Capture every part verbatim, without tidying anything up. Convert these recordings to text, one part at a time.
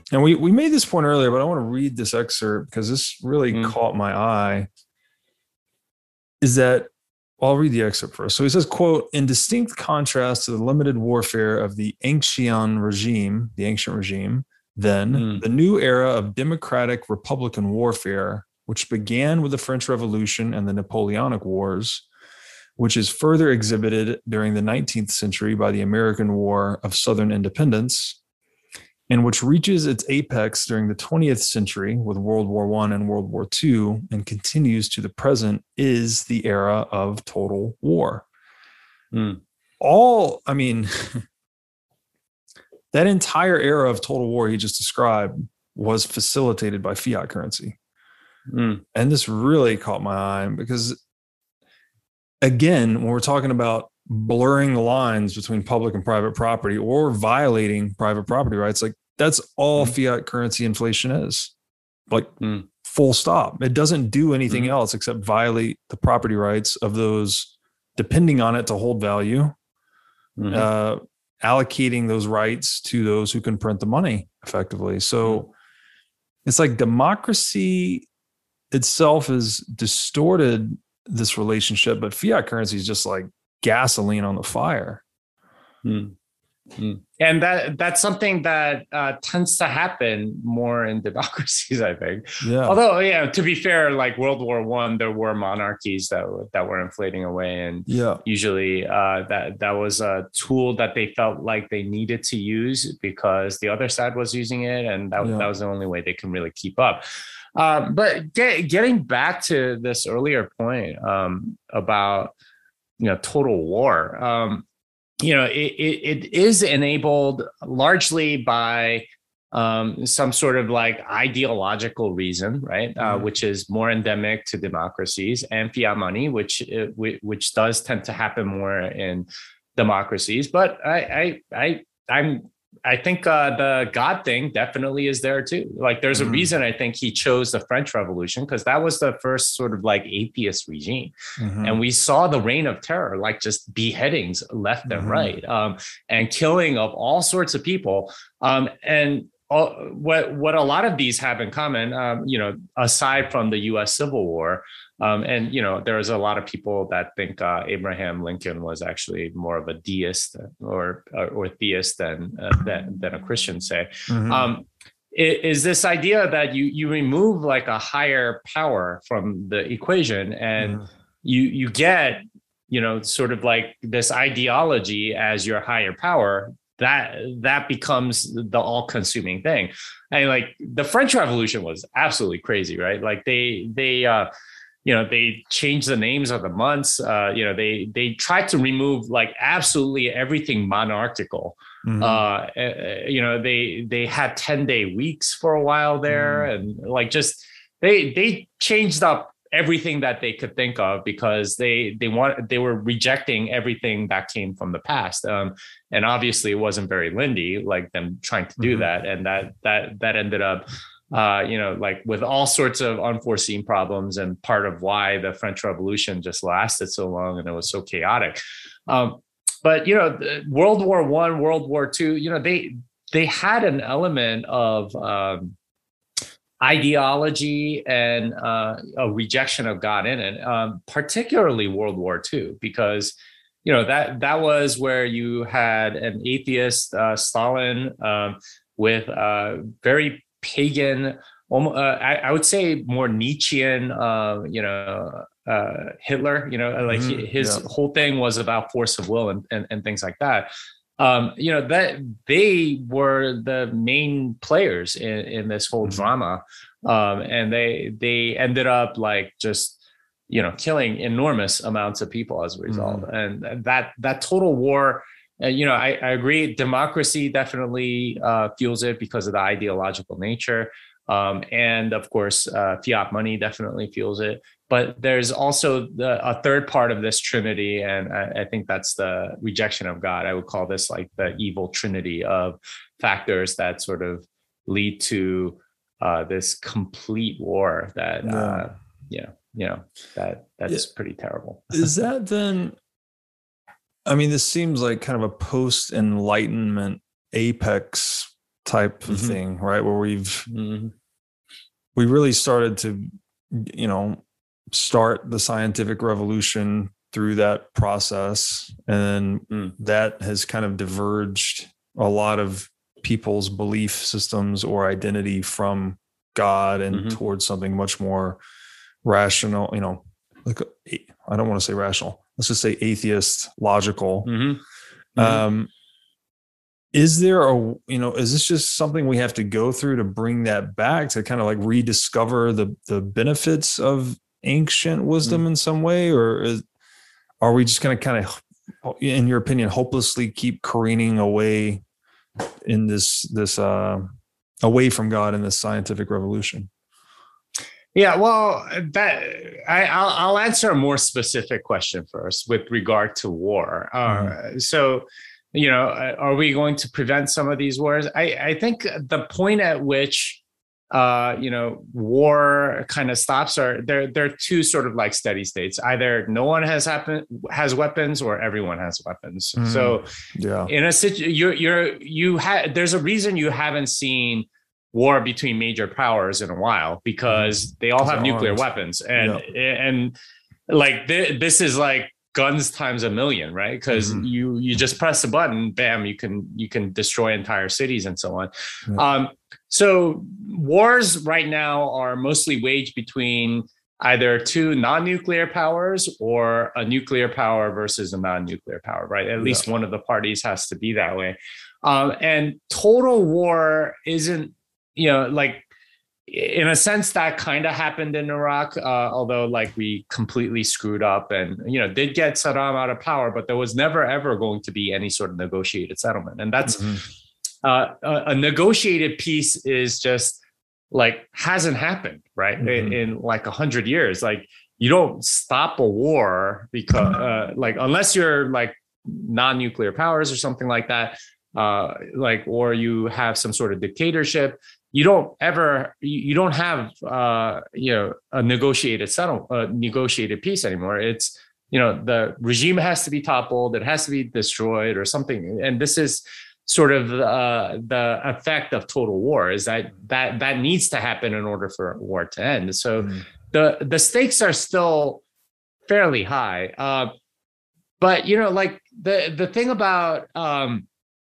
And we, we made this point earlier, but I want to read this excerpt because this really mm. caught my eye, is that, well, I'll read the excerpt first. So he says, quote, in distinct contrast to the limited warfare of the ancient regime, the ancient regime, then mm. the new era of democratic Republican warfare, which began with the French Revolution and the Napoleonic Wars, which is further exhibited during the nineteenth century by the American War of Southern Independence, and which reaches its apex during the twentieth century with World War One and World War Two and continues to the present, is the era of total war. Mm. All, I mean, that entire era of total war he just described was facilitated by fiat currency. Mm. And this really caught my eye because, again, when we're talking about blurring the lines between public and private property or violating private property rights, like that's all mm. fiat currency inflation is. Like mm. full stop. It doesn't do anything mm. else except violate the property rights of those depending on it to hold value, mm. uh, allocating those rights to those who can print the money effectively. So mm. it's like democracy itself is distorted this relationship, but fiat currency is just like gasoline on the fire. Hmm. Hmm. And that that's something that uh, tends to happen more in democracies, I think. Yeah. Although, yeah, to be fair, like World War One, there were monarchies that that were inflating away, and yeah. usually uh, that that was a tool that they felt like they needed to use because the other side was using it, and that, yeah. that was the only way they can really keep up. Uh, but get, getting back to this earlier point um, about, you know, total war, um, you know, it, it, it is enabled largely by um, some sort of like ideological reason, right? Uh, mm-hmm. Which is more endemic to democracies, and fiat money, which which does tend to happen more in democracies. But I I I I'm. I think uh, the God thing definitely is there too. Like there's mm-hmm. a reason I think he chose the French Revolution, because that was the first sort of like atheist regime. Mm-hmm. And we saw the reign of terror, like just beheadings left mm-hmm. and right, um, and killing of all sorts of people. Um, and all, what, what a lot of these have in common, um, you know, aside from the U S Civil War, Um, and, you know, there's a lot of people that think uh, Abraham Lincoln was actually more of a deist or or, or theist than, uh, than than a Christian, say. Mm-hmm. Um, is this idea that you you remove like a higher power from the equation, and mm-hmm. you you get, you know, sort of like this ideology as your higher power, that that becomes the all-consuming thing. And like the French Revolution was absolutely crazy, right? Like they they uh you know, they changed the names of the months. Uh, you know, they they tried to remove like absolutely everything monarchical. Mm-hmm. Uh, you know, they they had ten day weeks for a while there, mm-hmm. and like just they they changed up everything that they could think of because they they want they were rejecting everything that came from the past. Um, and obviously, it wasn't very Lindy, like them trying to do mm-hmm. that, and that that that ended up. Uh, you know, like with all sorts of unforeseen problems, and part of why the French Revolution just lasted so long and it was so chaotic. Um, but, you know, World War One, World War Two, you know, they they had an element of um, ideology and uh, a rejection of God in it, um, particularly World War Two, because, you know, that that was where you had an atheist, uh, Stalin, um, with uh, very pagan, uh, I, I would say more Nietzschean, uh, you know, uh, Hitler, you know, like mm, his yeah. whole thing was about force of will and, and, and things like that. Um, you know, that they were the main players in, in this whole mm-hmm. drama. Um, and they, they ended up like just, you know, killing enormous amounts of people as a result. Mm-hmm. And that, that total war, Uh, you know, I, I agree. Democracy definitely uh, fuels it because of the ideological nature. Um, and of course, uh, fiat money definitely fuels it. But there's also the, a third part of this trinity. And I, I think that's the rejection of God. I would call this like the evil trinity of factors that sort of lead to uh, this complete war that, yeah. uh, you know, you know, that that's yeah. pretty terrible. Is that then... I mean, this seems like kind of a post-Enlightenment apex type of mm-hmm. thing, right? Where we've mm-hmm. we really started to, you know, start the scientific revolution through that process, and mm. that has kind of diverged a lot of people's belief systems or identity from God and mm-hmm. towards something much more rational, you know, like I don't want to say rational, let's just say atheist, logical. Mm-hmm. Mm-hmm. Um, is there a, you know, is this just something we have to go through to bring that back, to kind of like rediscover the the benefits of ancient wisdom mm-hmm. in some way? Or is, are we just going to kind of, in your opinion, hopelessly keep careening away in this, this, uh, away from God in this scientific revolution? Yeah, well, that I, I'll, I'll answer a more specific question first with regard to war. Uh, mm-hmm. So, you know, are we going to prevent some of these wars? I, I think the point at which, uh, you know, war kind of stops are there. There are two sort of like steady states. Either no one has happen has weapons, or everyone has weapons. Mm-hmm. So, yeah, in a situation, you're you're you have there's a reason you haven't seen war between major powers in a while, because they all have nuclear arms. weapons, and yeah. and like th- this is like guns times a million, right? Because mm-hmm. you you just press a button, bam, you can you can destroy entire cities and so on. Yeah. Um, so wars right now are mostly waged between either two non-nuclear powers or a nuclear power versus a non-nuclear power, right? At yeah. least one of the parties has to be that way. Um, and total war isn't, you know, like, in a sense that kind of happened in Iraq, uh, although like we completely screwed up and, you know, did get Saddam out of power, but there was never, ever going to be any sort of negotiated settlement. And that's mm-hmm. uh, a, a negotiated peace is just like, hasn't happened, right? Mm-hmm. In, in like a hundred years, like you don't stop a war because uh, like, unless you're like non-nuclear powers or something like that, uh, like, or you have some sort of dictatorship, you don't ever, you don't have, uh, you know, a negotiated settle, a negotiated peace anymore. It's, you know, the regime has to be toppled, it has to be destroyed or something. And this is sort of uh, the effect of total war, is that that that needs to happen in order for war to end. So mm. the the stakes are still fairly high. Uh, but, you know, like the the thing about, um,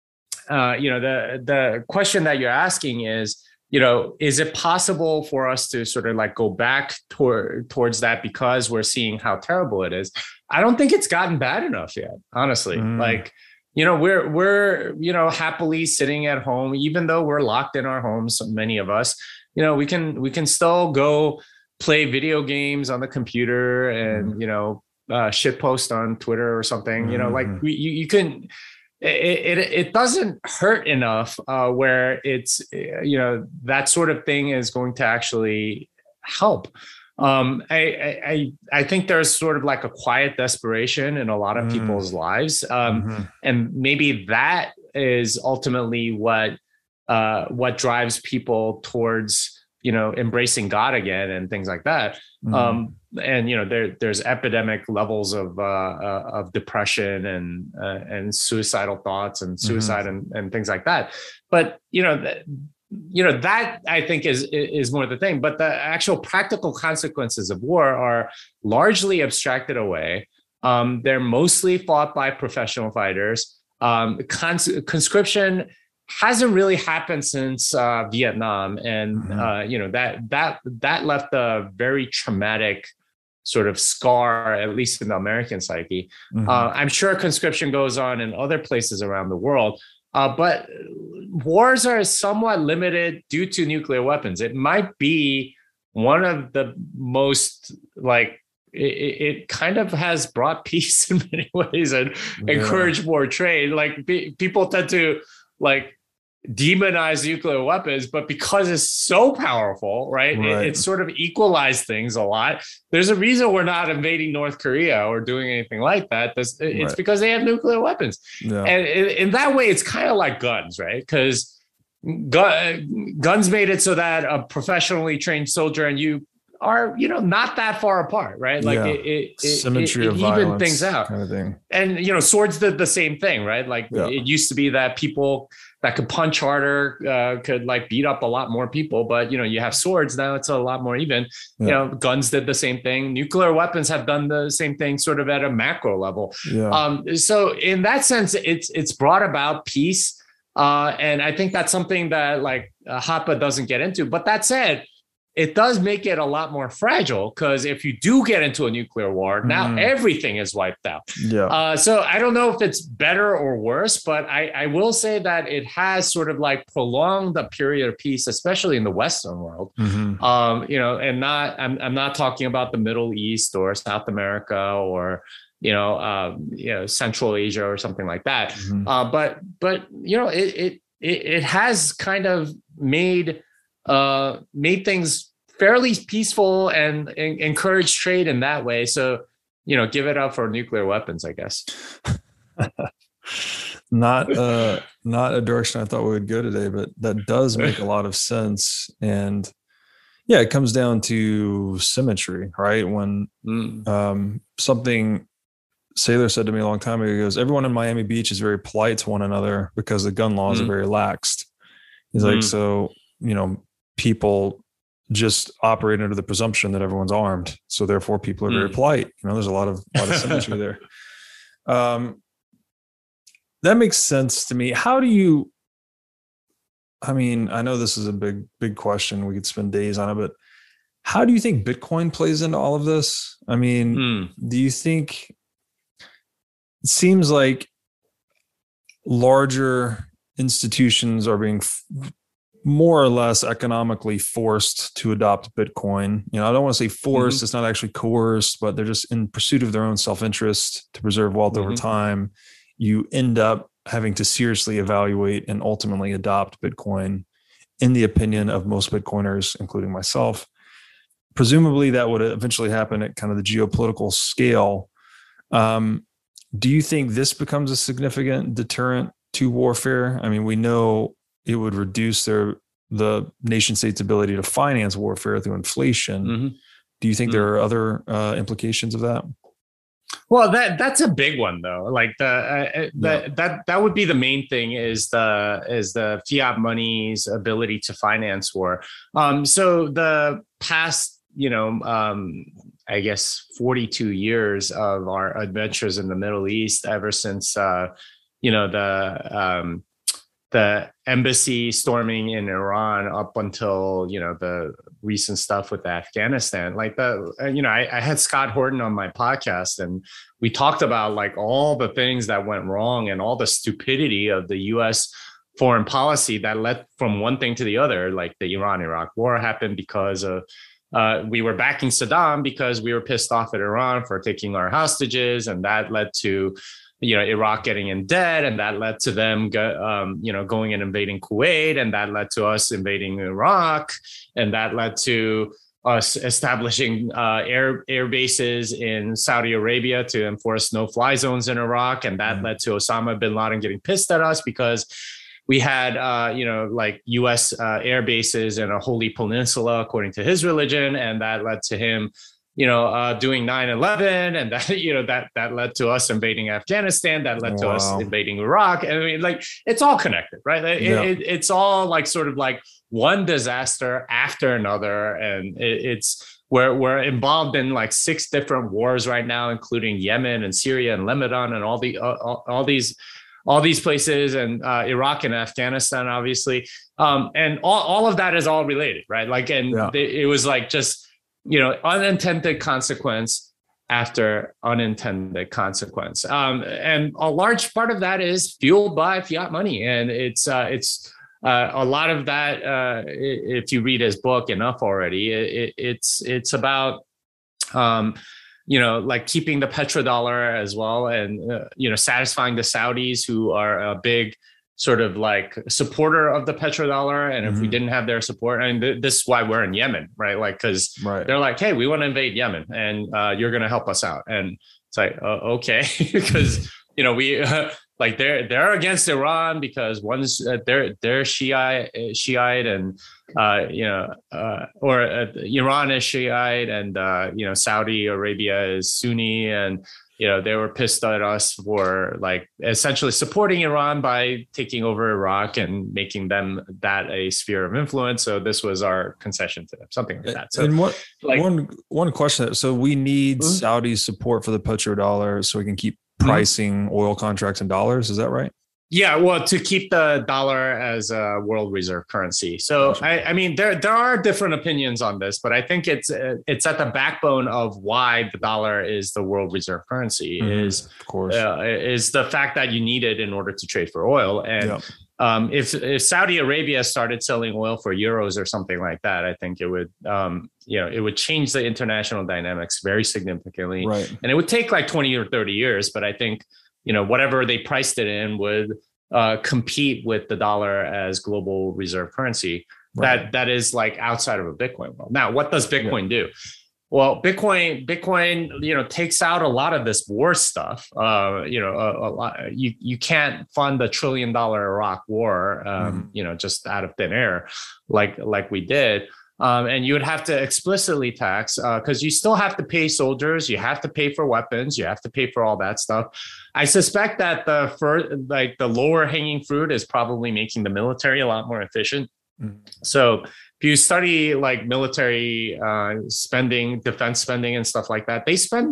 uh, you know, the the question that you're asking is, you know, is it possible for us to sort of like go back toward, towards that because we're seeing how terrible it is? I don't think it's gotten bad enough yet, honestly. Mm. Like, you know, we're, we're, you know, happily sitting at home, even though we're locked in our homes, many of us, you know, we can, we can still go play video games on the computer and, mm. you know, uh, shit post on Twitter or something, mm. you know, like we, you, you can, It, it it doesn't hurt enough uh, where it's, you know, that sort of thing is going to actually help. Um, I, I I think there's sort of like a quiet desperation in a lot of mm. people's lives, um, mm-hmm. and maybe that is ultimately what uh, what drives people towards, you know, embracing God again and things like that. Mm. Um, and, you know, there, there's epidemic levels of, uh, uh, of depression and, uh, and suicidal thoughts and suicide mm-hmm. and, and things like that. But, you know, th- you know, that I think is, is more the thing, but the actual practical consequences of war are largely abstracted away. Um, they're mostly fought by professional fighters. Um, cons- conscription hasn't really happened since uh, Vietnam, and mm-hmm. uh, you know, that that that left a very traumatic sort of scar, at least in the American psyche. Mm-hmm. Uh, I'm sure conscription goes on in other places around the world, uh, but wars are somewhat limited due to nuclear weapons. It might be one of the most like it, it kind of has brought peace in many ways and yeah. encouraged more trade. Like be, people tend to like demonize nuclear weapons, but because it's so powerful, right, right. It, it's sort of equalized things a lot. There's a reason we're not invading North Korea or doing anything like that. That's, it's right. because they have nuclear weapons. Yeah. And in, in that way, it's kind of like guns, right? Because gu- guns made it so that a professionally trained soldier, and you are, you know, not that far apart, right? Like yeah. it, it, symmetry it, it, it of even violence things out kind of thing. And, you know, swords did the same thing, right? Like yeah. it used to be that people that could punch harder uh, could like beat up a lot more people, but, you know, you have swords now, it's a lot more even. Yeah. You know, guns did the same thing. Nuclear weapons have done the same thing, sort of at a macro level. Yeah. Um, so in that sense, it's it's brought about peace. Uh, and I think that's something that like uh, Hoppe doesn't get into. But that said, it does make it a lot more fragile, because if you do get into a nuclear war, now mm. everything is wiped out. Yeah. Uh, so I don't know if it's better or worse, but I, I will say that it has sort of like prolonged the period of peace, especially in the Western world. Mm-hmm. Um, you know, and not I'm I'm not talking about the Middle East or South America or you know, um, you know, Central Asia or something like that. Mm-hmm. Uh, but but you know, it it it, it has kind of made. Uh, made things fairly peaceful and, and encourage trade in that way. So, you know, give it up for nuclear weapons, I guess. not uh, not a direction I thought we would go today, but that does make a lot of sense. And yeah, it comes down to symmetry, right? When mm. um, something Saylor said to me a long time ago, he goes, everyone in Miami Beach is very polite to one another because the gun laws mm. are very laxed. He's mm. like, so, you know, people just operate under the presumption that everyone's armed. So therefore people are very mm. polite. You know, there's a lot of, a lot of symmetry there. Um, that makes sense to me. How do you, I mean, I know this is a big, big question. We could spend days on it, but how do you think Bitcoin plays into all of this? I mean, mm. do you think it seems like larger institutions are being f- more or less economically forced to adopt Bitcoin? You know, I don't want to say forced, mm-hmm. it's not actually coerced, but they're just in pursuit of their own self-interest to preserve wealth mm-hmm. over time. You end up having to seriously evaluate and ultimately adopt Bitcoin, in the opinion of most Bitcoiners, including myself. Presumably that would eventually happen at kind of the geopolitical scale. Um, do you think this becomes a significant deterrent to warfare? I mean, we know it would reduce their the nation state's ability to finance warfare through inflation. Mm-hmm. Do you think mm-hmm. there are other uh, implications of that? Well, that that's a big one, though. Like the, uh, the yeah. that that would be the main thing is the is the fiat money's ability to finance war. Um, so the past, you know, um, I guess forty-two years of our adventures in the Middle East, ever since uh, you know the um, the embassy storming in Iran up until, you know, the recent stuff with Afghanistan, like the, you know, I, I had Scott Horton on my podcast and we talked about like all the things that went wrong and all the stupidity of the U S foreign policy that led from one thing to the other. Like the Iran-Iraq war happened because of, uh, we were backing Saddam because we were pissed off at Iran for taking our hostages. And that led to, you know, Iraq getting in debt, and that led to them, go, um, you know, going and invading Kuwait, and that led to us invading Iraq, and that led to us establishing uh, air air bases in Saudi Arabia to enforce no-fly zones in Iraq, and that mm. led to Osama bin Laden getting pissed at us because we had, uh, you know, like U S uh, air bases in a holy peninsula, according to his religion, and that led to him, you know, uh, doing nine eleven, and that, you know, that, that led to us invading Afghanistan, that led wow. to us invading Iraq. I mean, like, it's all connected, right? It, yeah. it, it's all like sort of like one disaster after another. And it, it's, we're, we're involved in like six different wars right now, including Yemen and Syria and Lebanon and all the, uh, all, all these, all these places, and uh, Iraq and Afghanistan, obviously. Um, and all, all of that is all related, right? Like, and yeah. it, it was like just, you know, unintended consequence after unintended consequence. Um, and a large part of that is fueled by fiat money. And it's uh, it's uh, a lot of that, uh, if you read his book enough already, it, it's it's about, um, you know, like keeping the petrodollar as well, and, uh, you know, satisfying the Saudis, who are a big sort of like supporter of the petrodollar. And if mm-hmm. we didn't have their support, and th- this is why we're in Yemen, right? Like, cause right. they're like, hey, we want to invade Yemen, and uh, you're going to help us out. And it's like, uh, okay, because, you know, we, uh, like they're they're against Iran because one's uh, they're they're Shiite Shiite and uh, you know uh, or uh, Iran is Shiite and uh, you know Saudi Arabia is Sunni, and you know they were pissed at us for like essentially supporting Iran by taking over Iraq and making them that a sphere of influence. So this was our concession to them, something like that. So and what like one one question, so we need mm-hmm. Saudi support for the petrodollar so we can keep pricing mm-hmm. oil contracts in dollars, is that right? Yeah, well, to keep the dollar as a world reserve currency. So, gotcha. I, I mean, there there are different opinions on this, but I think it's it's at the backbone of why the dollar is the world reserve currency. Mm-hmm. Is of course uh, is the fact that you need it in order to trade for oil. And yep. um, if if Saudi Arabia started selling oil for euros or something like that, I think it would um, you know it would change the international dynamics very significantly. Right. And it would take like twenty or thirty years, but I think, you know, whatever they priced it in would uh, compete with the dollar as global reserve currency. Right. That that is like outside of a Bitcoin world. Now, what does Bitcoin yeah. do? Well, Bitcoin, Bitcoin, you know, takes out a lot of this war stuff. Uh, you know, a, a lot. You you can't fund a trillion dollar Iraq war, um, mm. you know, just out of thin air, like like we did. Um, and you would have to explicitly tax because uh, you still have to pay soldiers, you have to pay for weapons, you have to pay for all that stuff. I suspect that the first, like the lower hanging fruit is probably making the military a lot more efficient. Mm-hmm. So if you study like military uh, spending, defense spending and stuff like that, they spend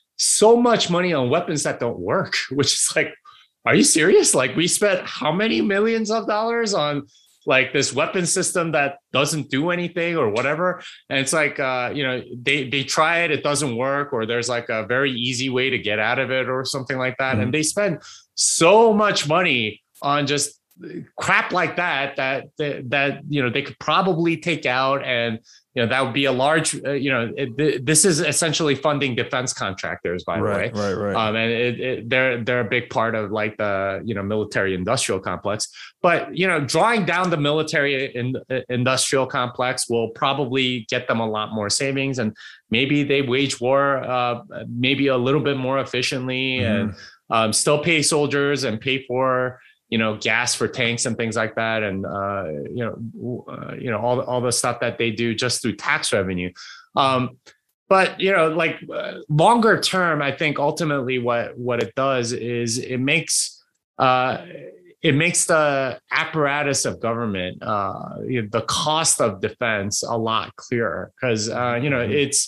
so much money on weapons that don't work, which is like, are you serious? Like we spent how many millions of dollars on like this weapon system that doesn't do anything or whatever. And it's like, uh, you know, they, they try it, it doesn't work, or there's like a very easy way to get out of it or something like that. Mm-hmm. And they spend so much money on just crap like that, that, that, that, you know, they could probably take out, and, you know, that would be a large, uh, you know, it, this is essentially funding defense contractors, by right, the way. Right, right, Um, and it, it, they're, they're a big part of like the, you know, military industrial complex, but, you know, drawing down the military in, industrial complex will probably get them a lot more savings, and maybe they wage war, uh, maybe a little bit more efficiently, mm-hmm. and um, still pay soldiers and pay for, you know, gas for tanks and things like that. And, uh, you know, uh, you know, all, all the stuff that they do just through tax revenue. Um, but, you know, like uh, longer term, I think ultimately what, what it does is it makes, uh, it makes the apparatus of government, uh, you know, the cost of defense a lot clearer, because, uh, you know, it's,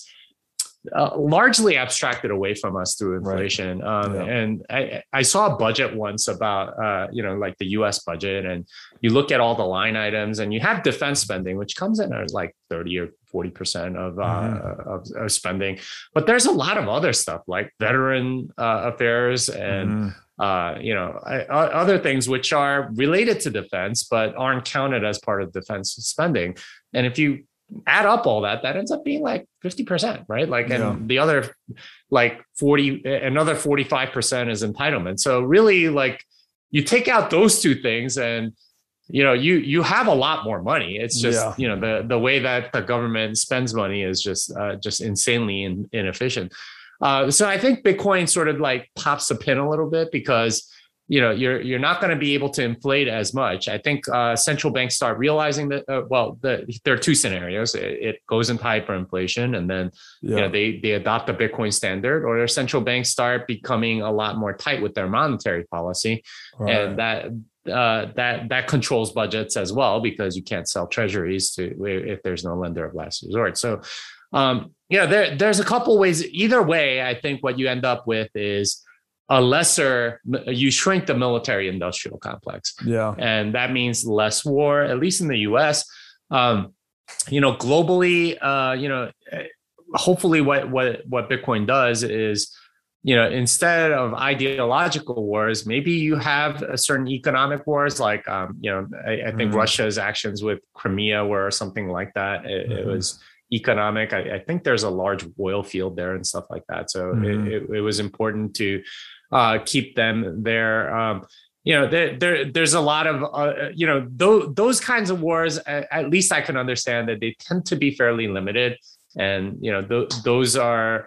Uh, largely abstracted away from us through inflation. Right. Um, yeah. And I, I saw a budget once about, uh, you know, like the U S budget, and you look at all the line items and you have defense spending, which comes in at like thirty or forty percent of, uh, mm-hmm. of, of spending. But there's a lot of other stuff like veteran uh, affairs and, mm-hmm. uh, you know, I, other things which are related to defense, but aren't counted as part of defense spending. And if you add up all that, that ends up being like fifty percent, right? Like, and yeah. the other like forty, another forty-five percent is entitlement. So really, like, you take out those two things and, you know, you, you have a lot more money. It's just, yeah. you know, the, the way that the government spends money is just, uh, just insanely in, inefficient. Uh, so I think Bitcoin sort of like pops the pin a little bit because, you know, you're you're not going to be able to inflate as much. I think uh, central banks start realizing that. Uh, well, the, there are two scenarios: it, it goes into hyperinflation, and then yeah. you know they they adopt the Bitcoin standard, or their central banks start becoming a lot more tight with their monetary policy, right. and that uh, that that controls budgets as well, because you can't sell treasuries to if there's no lender of last resort. So, um, you know, there there's a couple ways. Either way, I think what you end up with is a lesser, you shrink the military industrial complex. Yeah. And that means less war, at least in the U S. Um, you know, globally, uh, you know, hopefully what, what, what Bitcoin does is, you know, instead of ideological wars, maybe you have a certain economic wars, like, um, you know, I, I think mm-hmm. Russia's actions with Crimea were something like that. It, mm-hmm. it was economic. I, I think there's a large oil field there and stuff like that. So mm-hmm. it, it, it was important to uh, keep them there. Um, you know, there, there, there's a lot of, uh, you know, those, those kinds of wars, at, at least I can understand that they tend to be fairly limited. And, you know, th- those are,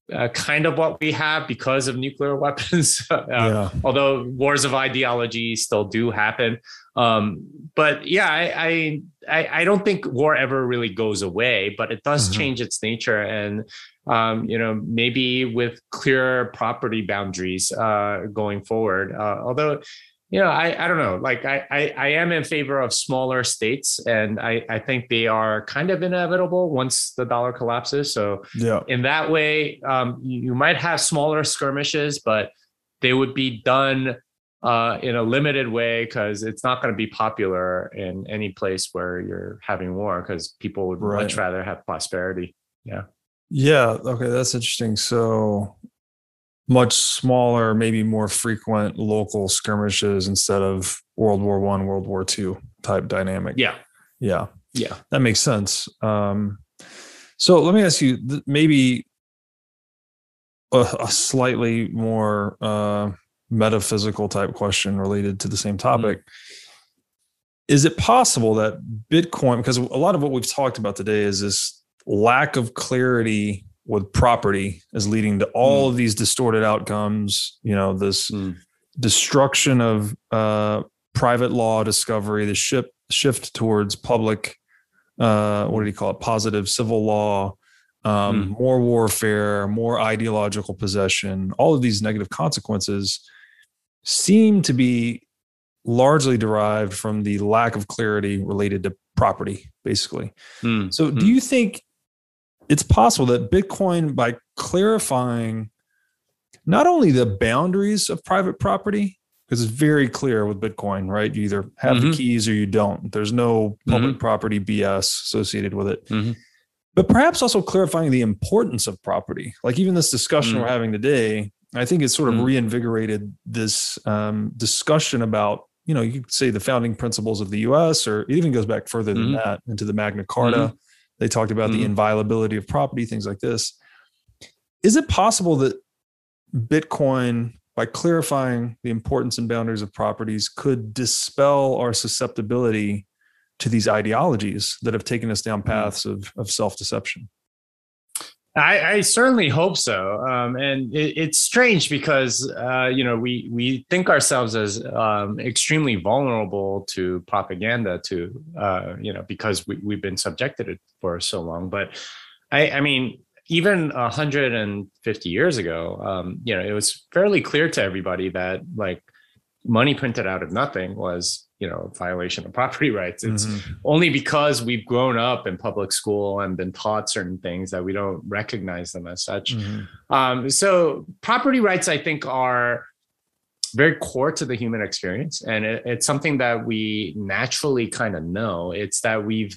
uh, kind of what we have because of nuclear weapons. uh, yeah. Although wars of ideology still do happen. Um, but yeah, I, I I don't think war ever really goes away, but it does mm-hmm. change its nature. And um, you know, maybe with clear property boundaries uh, going forward. Uh, although, you know, I, I don't know, like I, I, I am in favor of smaller states, and I, I think they are kind of inevitable once the dollar collapses. So yeah. in that way, um, you, you might have smaller skirmishes, but they would be done uh, in a limited way, because it's not going to be popular in any place where you're having war, because people would right. much rather have prosperity. Yeah. Yeah. Okay. That's interesting. So much smaller, maybe more frequent local skirmishes instead of World War One, World War Two type dynamic. Yeah. Yeah. Yeah. That makes sense. Um, so let me ask you th- maybe a, a slightly more uh, metaphysical type question related to the same topic. Mm-hmm. Is it possible that Bitcoin, because a lot of what we've talked about today is this lack of clarity with property is leading to all mm. of these distorted outcomes, you know, this mm. destruction of uh, private law discovery, the shift shift towards public, uh, what do you call it? Positive civil law, um, mm. more warfare, more ideological possession. All of these negative consequences seem to be largely derived from the lack of clarity related to property, basically. Mm. So do mm. you think it's possible that Bitcoin, by clarifying not only the boundaries of private property, because it's very clear with Bitcoin, right? You either have mm-hmm. the keys or you don't. There's no public mm-hmm. property B S associated with it. Mm-hmm. But perhaps also clarifying the importance of property. Like even this discussion mm-hmm. we're having today, I think it's sort of mm-hmm. reinvigorated this um, discussion about, you know, you could say the founding principles of the U S, or it even goes back further than mm-hmm. that, into the Magna Carta. Mm-hmm. They talked about mm-hmm. the inviolability of property, things like this. Is it possible that Bitcoin, by clarifying the importance and boundaries of properties, could dispel our susceptibility to these ideologies that have taken us down paths of, of self-deception? I, I certainly hope so. Um, and it, it's strange because, uh, you know, we, we think ourselves as um, extremely vulnerable to propaganda, to, uh, you know, because we, we've been subjected to it for so long. But I, I mean, even one hundred fifty years ago, um, you know, it was fairly clear to everybody that like money printed out of nothing was, you know, a violation of property rights. It's mm-hmm. only because we've grown up in public school and been taught certain things that we don't recognize them as such. Mm-hmm. Um, so property rights, I think, are very core to the human experience. And it, it's something that we naturally kind of know. It's that we've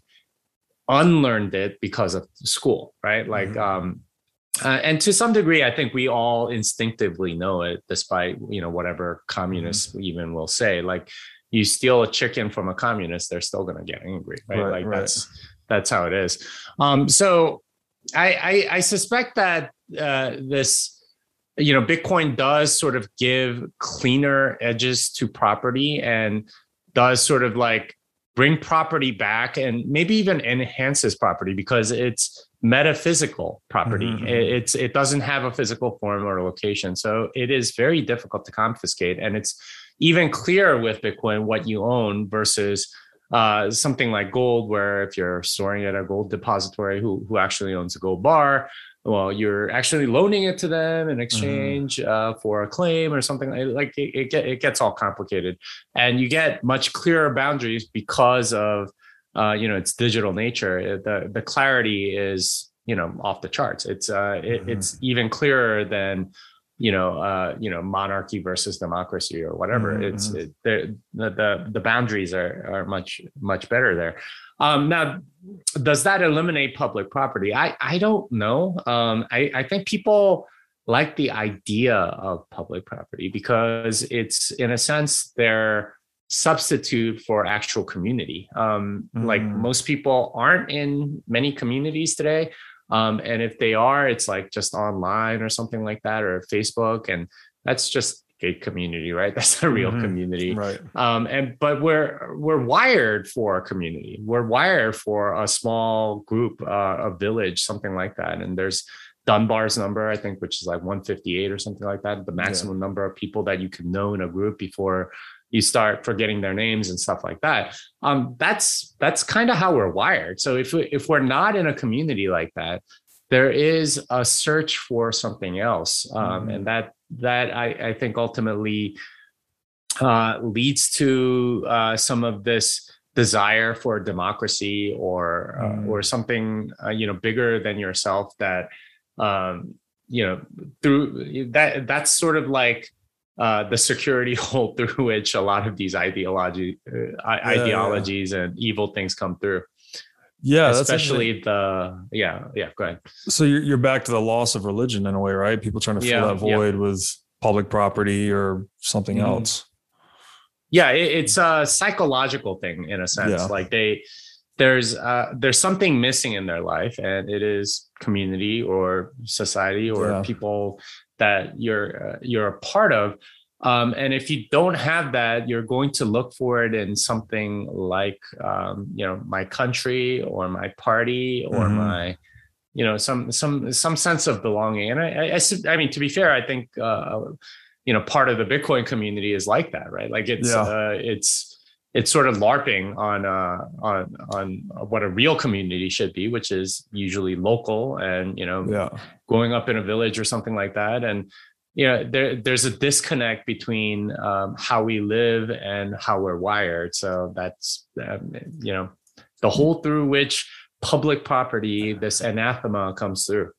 unlearned it because of school, right? Like, mm-hmm. um, Uh, and to some degree, I think we all instinctively know it, despite, you know, whatever communists mm-hmm. even will say. Like, you steal a chicken from a communist, they're still going to get angry, right? right like right. that's that's how it is. Um, so I, I I suspect that uh, this, you know, Bitcoin does sort of give cleaner edges to property, and does sort of like bring property back, and maybe even enhances property, because it's metaphysical property. Mm-hmm. It's it doesn't have a physical form or location, so it is very difficult to confiscate. And it's even clearer with Bitcoin what you own versus uh, something like gold, where if you're storing at a gold depository who who actually owns a gold bar, well, you're actually loaning it to them in exchange mm-hmm. uh, for a claim or something. Like it, it, get, it gets all complicated, and you get much clearer boundaries because of uh, you know, its digital nature. The the clarity is, you know, off the charts. It's uh, it, mm-hmm. it's even clearer than, you know, uh, you know, monarchy versus democracy or whatever. Mm-hmm. It's it, the the the boundaries are are much much better there. Um, now, does that eliminate public property? I I don't know. Um, I I think people like the idea of public property because it's, in a sense, their substitute for actual community. Um, mm. Like most people aren't in many communities today. Um, and if they are, it's like just online or something like that, or Facebook. And that's just a community, right? That's a real mm-hmm. community. Right. Um, and, but we're, we're wired for a community. We're wired for a small group, uh, a village, something like that. And there's, Dunbar's number, I think, which is like one fifty-eight or something like that, the maximum yeah. number of people that you can know in a group before you start forgetting their names and stuff like that. Um, that's that's kind of how we're wired. So if we, if we're not in a community like that, there is a search for something else, um, mm-hmm. and that that I, I think ultimately uh, leads to uh, some of this desire for democracy or uh, mm. or something uh, you know bigger than yourself. That um, you know through that that's sort of like uh, the security hole through which a lot of these ideology uh, yeah, ideologies yeah. and evil things come through. Yeah, especially the yeah yeah. Go ahead. So you're you're back to the loss of religion in a way, right? People trying to fill yeah, that void yeah. with public property or something mm-hmm. else. Yeah, it, it's a psychological thing in a sense. Yeah. Like they there's uh, there's something missing in their life, and it is community or society or yeah. people that you're uh, you're a part of. Um, and if you don't have that, you're going to look for it in something like, um, you know, my country or my party or mm-hmm. my, you know, some some some sense of belonging. And I, I, I mean, to be fair, I think, uh, you know, part of the Bitcoin community is like that, right? Like it's yeah. uh, it's it's sort of LARPing on uh, on on what a real community should be, which is usually local and, you know, yeah. growing up in a village or something like that. And you know, there, there's a disconnect between um, how we live and how we're wired. So that's, um, you know, the hole through which public property, this anathema comes through.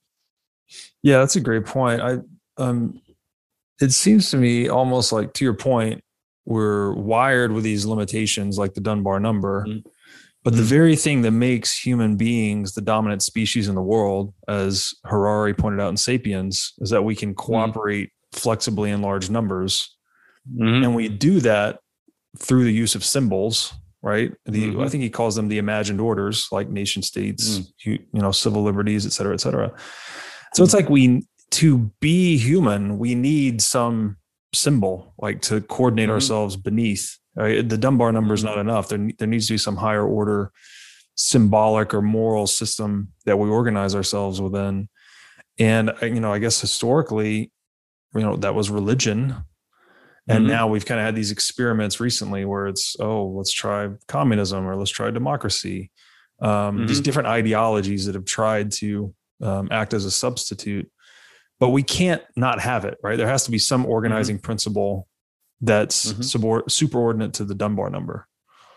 Yeah, that's a great point. I, um, it seems to me almost like, to your point, we're wired with these limitations like the Dunbar number. Mm-hmm. But the very thing that makes human beings the dominant species in the world, as Harari pointed out in Sapiens, is that we can cooperate mm-hmm. flexibly in large numbers. Mm-hmm. And we do that through the use of symbols, right? The, mm-hmm. I think he calls them the imagined orders, like nation states, mm-hmm. you, you know, civil liberties, et cetera, et cetera. So it's like we, to be human, we need some symbol, like to coordinate mm-hmm. ourselves beneath. Right? The Dunbar number is not enough. There, there needs to be some higher order symbolic or moral system that we organize ourselves within. And, you know, I guess historically, you know, that was religion. And mm-hmm. now we've kind of had these experiments recently where it's, oh, let's try communism or let's try democracy. Um, mm-hmm. These different ideologies that have tried to um, act as a substitute. But we can't not have it, right? There has to be some organizing mm-hmm. principle that's mm-hmm. subor- superordinate to the Dunbar number.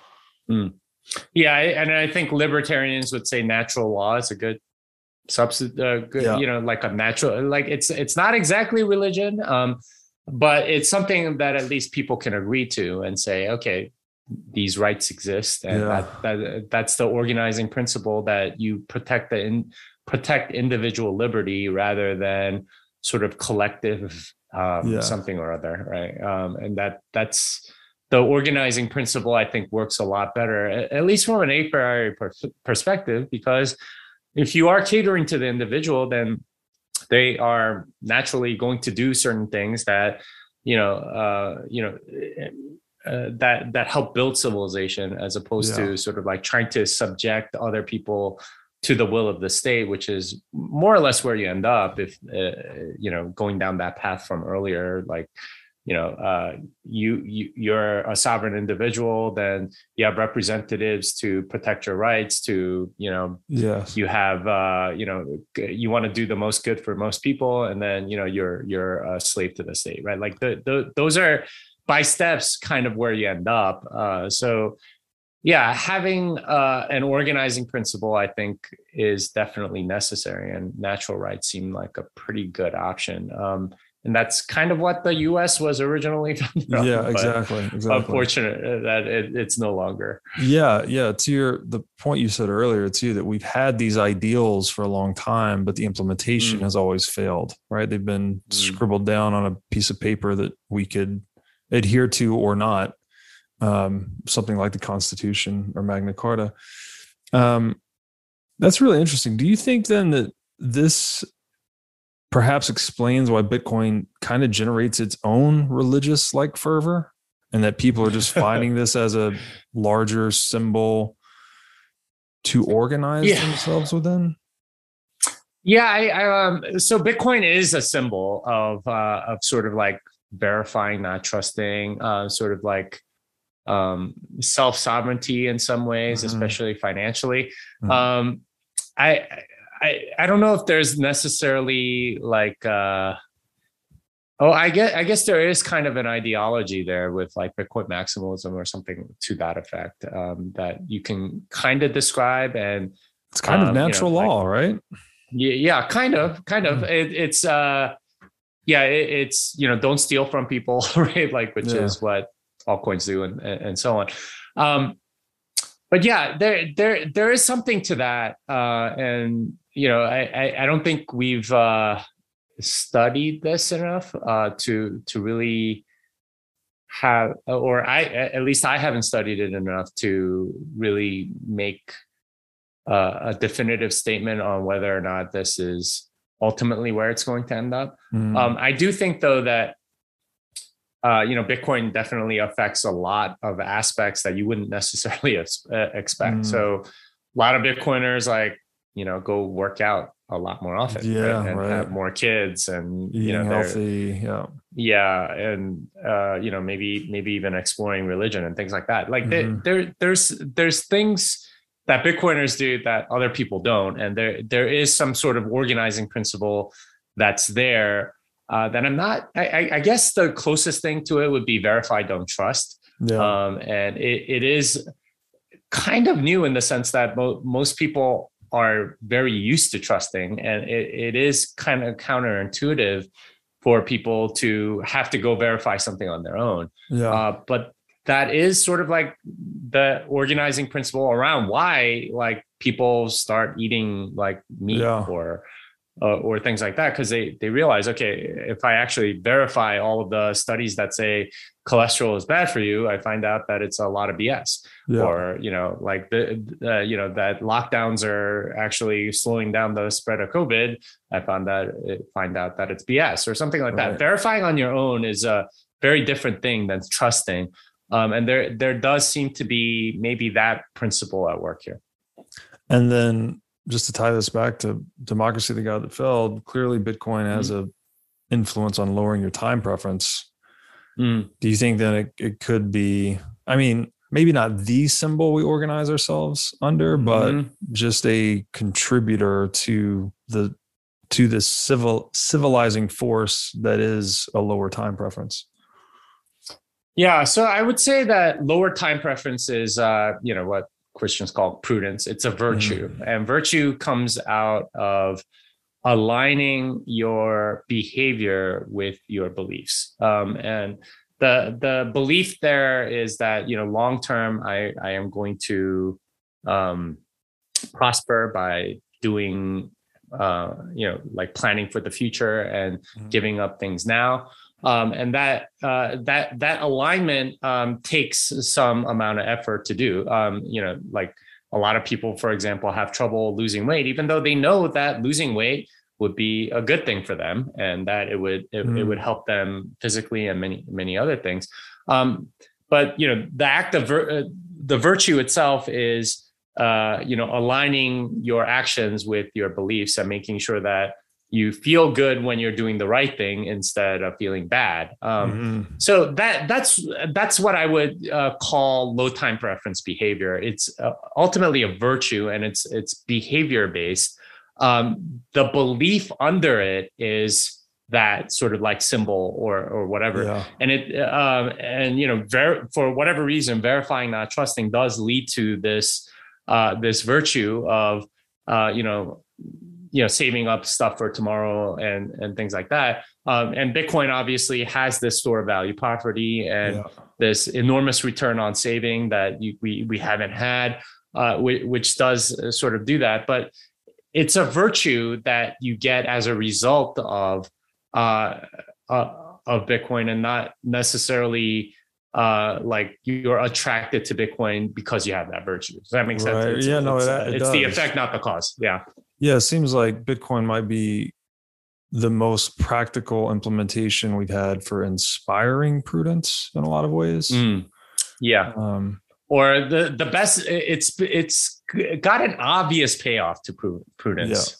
Mm. Yeah, and I think libertarians would say natural law is a good substitute. Uh, good, yeah. You know, like a natural, like it's it's not exactly religion, um, but it's something that at least people can agree to and say, okay, these rights exist, and yeah. that, that that's the organizing principle that you protect the in, protect individual liberty rather than sort of collective. Um, yeah. something or other, right? Um, and that that's the organizing principle, I think, works a lot better, at, at least from an a priori per- perspective, because if you are catering to the individual, then they are naturally going to do certain things that, you know, uh, you know, uh, that that help build civilization, as opposed yeah. to sort of like trying to subject other people to the will of the state, which is more or less where you end up if, uh, you know, going down that path from earlier, like, you know, uh, you, you, you're a sovereign individual, then you have representatives to protect your rights to, you know, yes. you have, uh, you know, you want to do the most good for most people. And then, you know, you're, you're a slave to the state, right? Like the, the those are by steps kind of where you end up. Uh, so, Yeah, having uh, an organizing principle, I think, is definitely necessary, and natural rights seem like a pretty good option. Um, and that's kind of what the U S was originally founded on. Yeah, exactly. exactly. Unfortunate that it, it's no longer. Yeah, yeah. To your the point you said earlier too, that we've had these ideals for a long time, but the implementation mm. has always failed. Right? They've been mm. scribbled down on a piece of paper that we could adhere to or not. Um, something like the Constitution or Magna Carta. Um, that's really interesting. Do you think then that this perhaps explains why Bitcoin kind of generates its own religious like fervor, and that people are just finding this as a larger symbol to organize yeah. themselves within? Yeah, I, I um, so Bitcoin is a symbol of uh, of sort of like verifying, not trusting, uh, sort of like um, self sovereignty in some ways, mm-hmm. especially financially. Mm-hmm. Um, I, I I don't know if there's necessarily like uh, oh I guess I guess there is kind of an ideology there with like Bitcoin maximalism or something to that effect um, that you can kind of describe, and it's kind um, of natural you know, law, like, right? Yeah, yeah, kind of, kind of. It, it's, uh, yeah, it, it's you know, don't steal from people, right? Like, which yeah. is what altcoins do, and and so on. Um, but yeah, there there there is something to that, uh, and you know, I, I I don't think we've uh, studied this enough uh, to to really have, or I at least I haven't studied it enough to really make Uh, a definitive statement on whether or not this is ultimately where it's going to end up. Mm. Um, I do think, though, that uh, you know, Bitcoin definitely affects a lot of aspects that you wouldn't necessarily expect. Mm. So a lot of Bitcoiners, like, you know, go work out a lot more often, yeah, right? and right. have more kids, and eating you know, healthy, yeah, yeah, and uh, you know, maybe maybe even exploring religion and things like that. Like mm-hmm. there, there, there's there's things that Bitcoiners do that other people don't. And there there is some sort of organizing principle that's there uh, that I'm not, I, I guess the closest thing to it would be verify, don't trust. Yeah. Um, and it, it is kind of new in the sense that mo- most people are very used to trusting. And it, it is kind of counterintuitive for people to have to go verify something on their own. Yeah. Uh, but that is sort of like the organizing principle around why like people start eating like meat yeah. or uh, or things like that, because they they realize, okay, if I actually verify all of the studies that say cholesterol is bad for you, I find out that it's a lot of B S. Yeah. Or you know, like the uh, you know that lockdowns are actually slowing down the spread of COVID. I found that find out that it's B S or something like right. that. Verifying on your own is a very different thing than trusting. Um, and there, there does seem to be maybe that principle at work here. And then just to tie this back to Democracy, the God That Fell, clearly Bitcoin has mm. a influence on lowering your time preference. Mm. Do you think that it, it could be, I mean, maybe not the symbol we organize ourselves under, but mm-hmm. just a contributor to the, to this civil civilizing force that is a lower time preference? Yeah, so I would say that lower time preference is, uh, you know, what Christians call prudence. It's a virtue, mm. and virtue comes out of aligning your behavior with your beliefs. Um, and the the belief there is that, you know, long term, I I am going to um, prosper by doing, uh, you know, like planning for the future and mm. giving up things now. Um, and that uh, that that alignment um, takes some amount of effort to do. Um, you know, like a lot of people, for example, have trouble losing weight, even though they know that losing weight would be a good thing for them, and that it would it, mm. it would help them physically and many many other things. Um, but you know, the act of vir- uh, the virtue itself is uh, you know, aligning your actions with your beliefs and making sure that you feel good when you're doing the right thing instead of feeling bad. Um, mm-hmm. So that that's that's what I would uh, call low time preference behavior. It's uh, ultimately a virtue, and it's it's behavior based. Um, the belief under it is that sort of like symbol or or whatever, yeah. and it uh, and you know ver- for whatever reason, verifying, not trusting does lead to this uh, this virtue of uh, you know. you know, saving up stuff for tomorrow and, and things like that. Um, and Bitcoin obviously has this store value property and yeah. this enormous return on saving that you, we, we haven't had, uh, which, which does sort of do that. But it's a virtue that you get as a result of, uh, uh, of Bitcoin, and not necessarily uh, like you're attracted to Bitcoin because you have that virtue. Does that make sense? Right. It's, yeah, no, it's, it, uh, it it's does. the effect, not the cause. Yeah. Yeah, it seems like Bitcoin might be the most practical implementation we've had for inspiring prudence in a lot of ways. Mm, yeah. Um, or the the best, it's it's got an obvious payoff to prudence.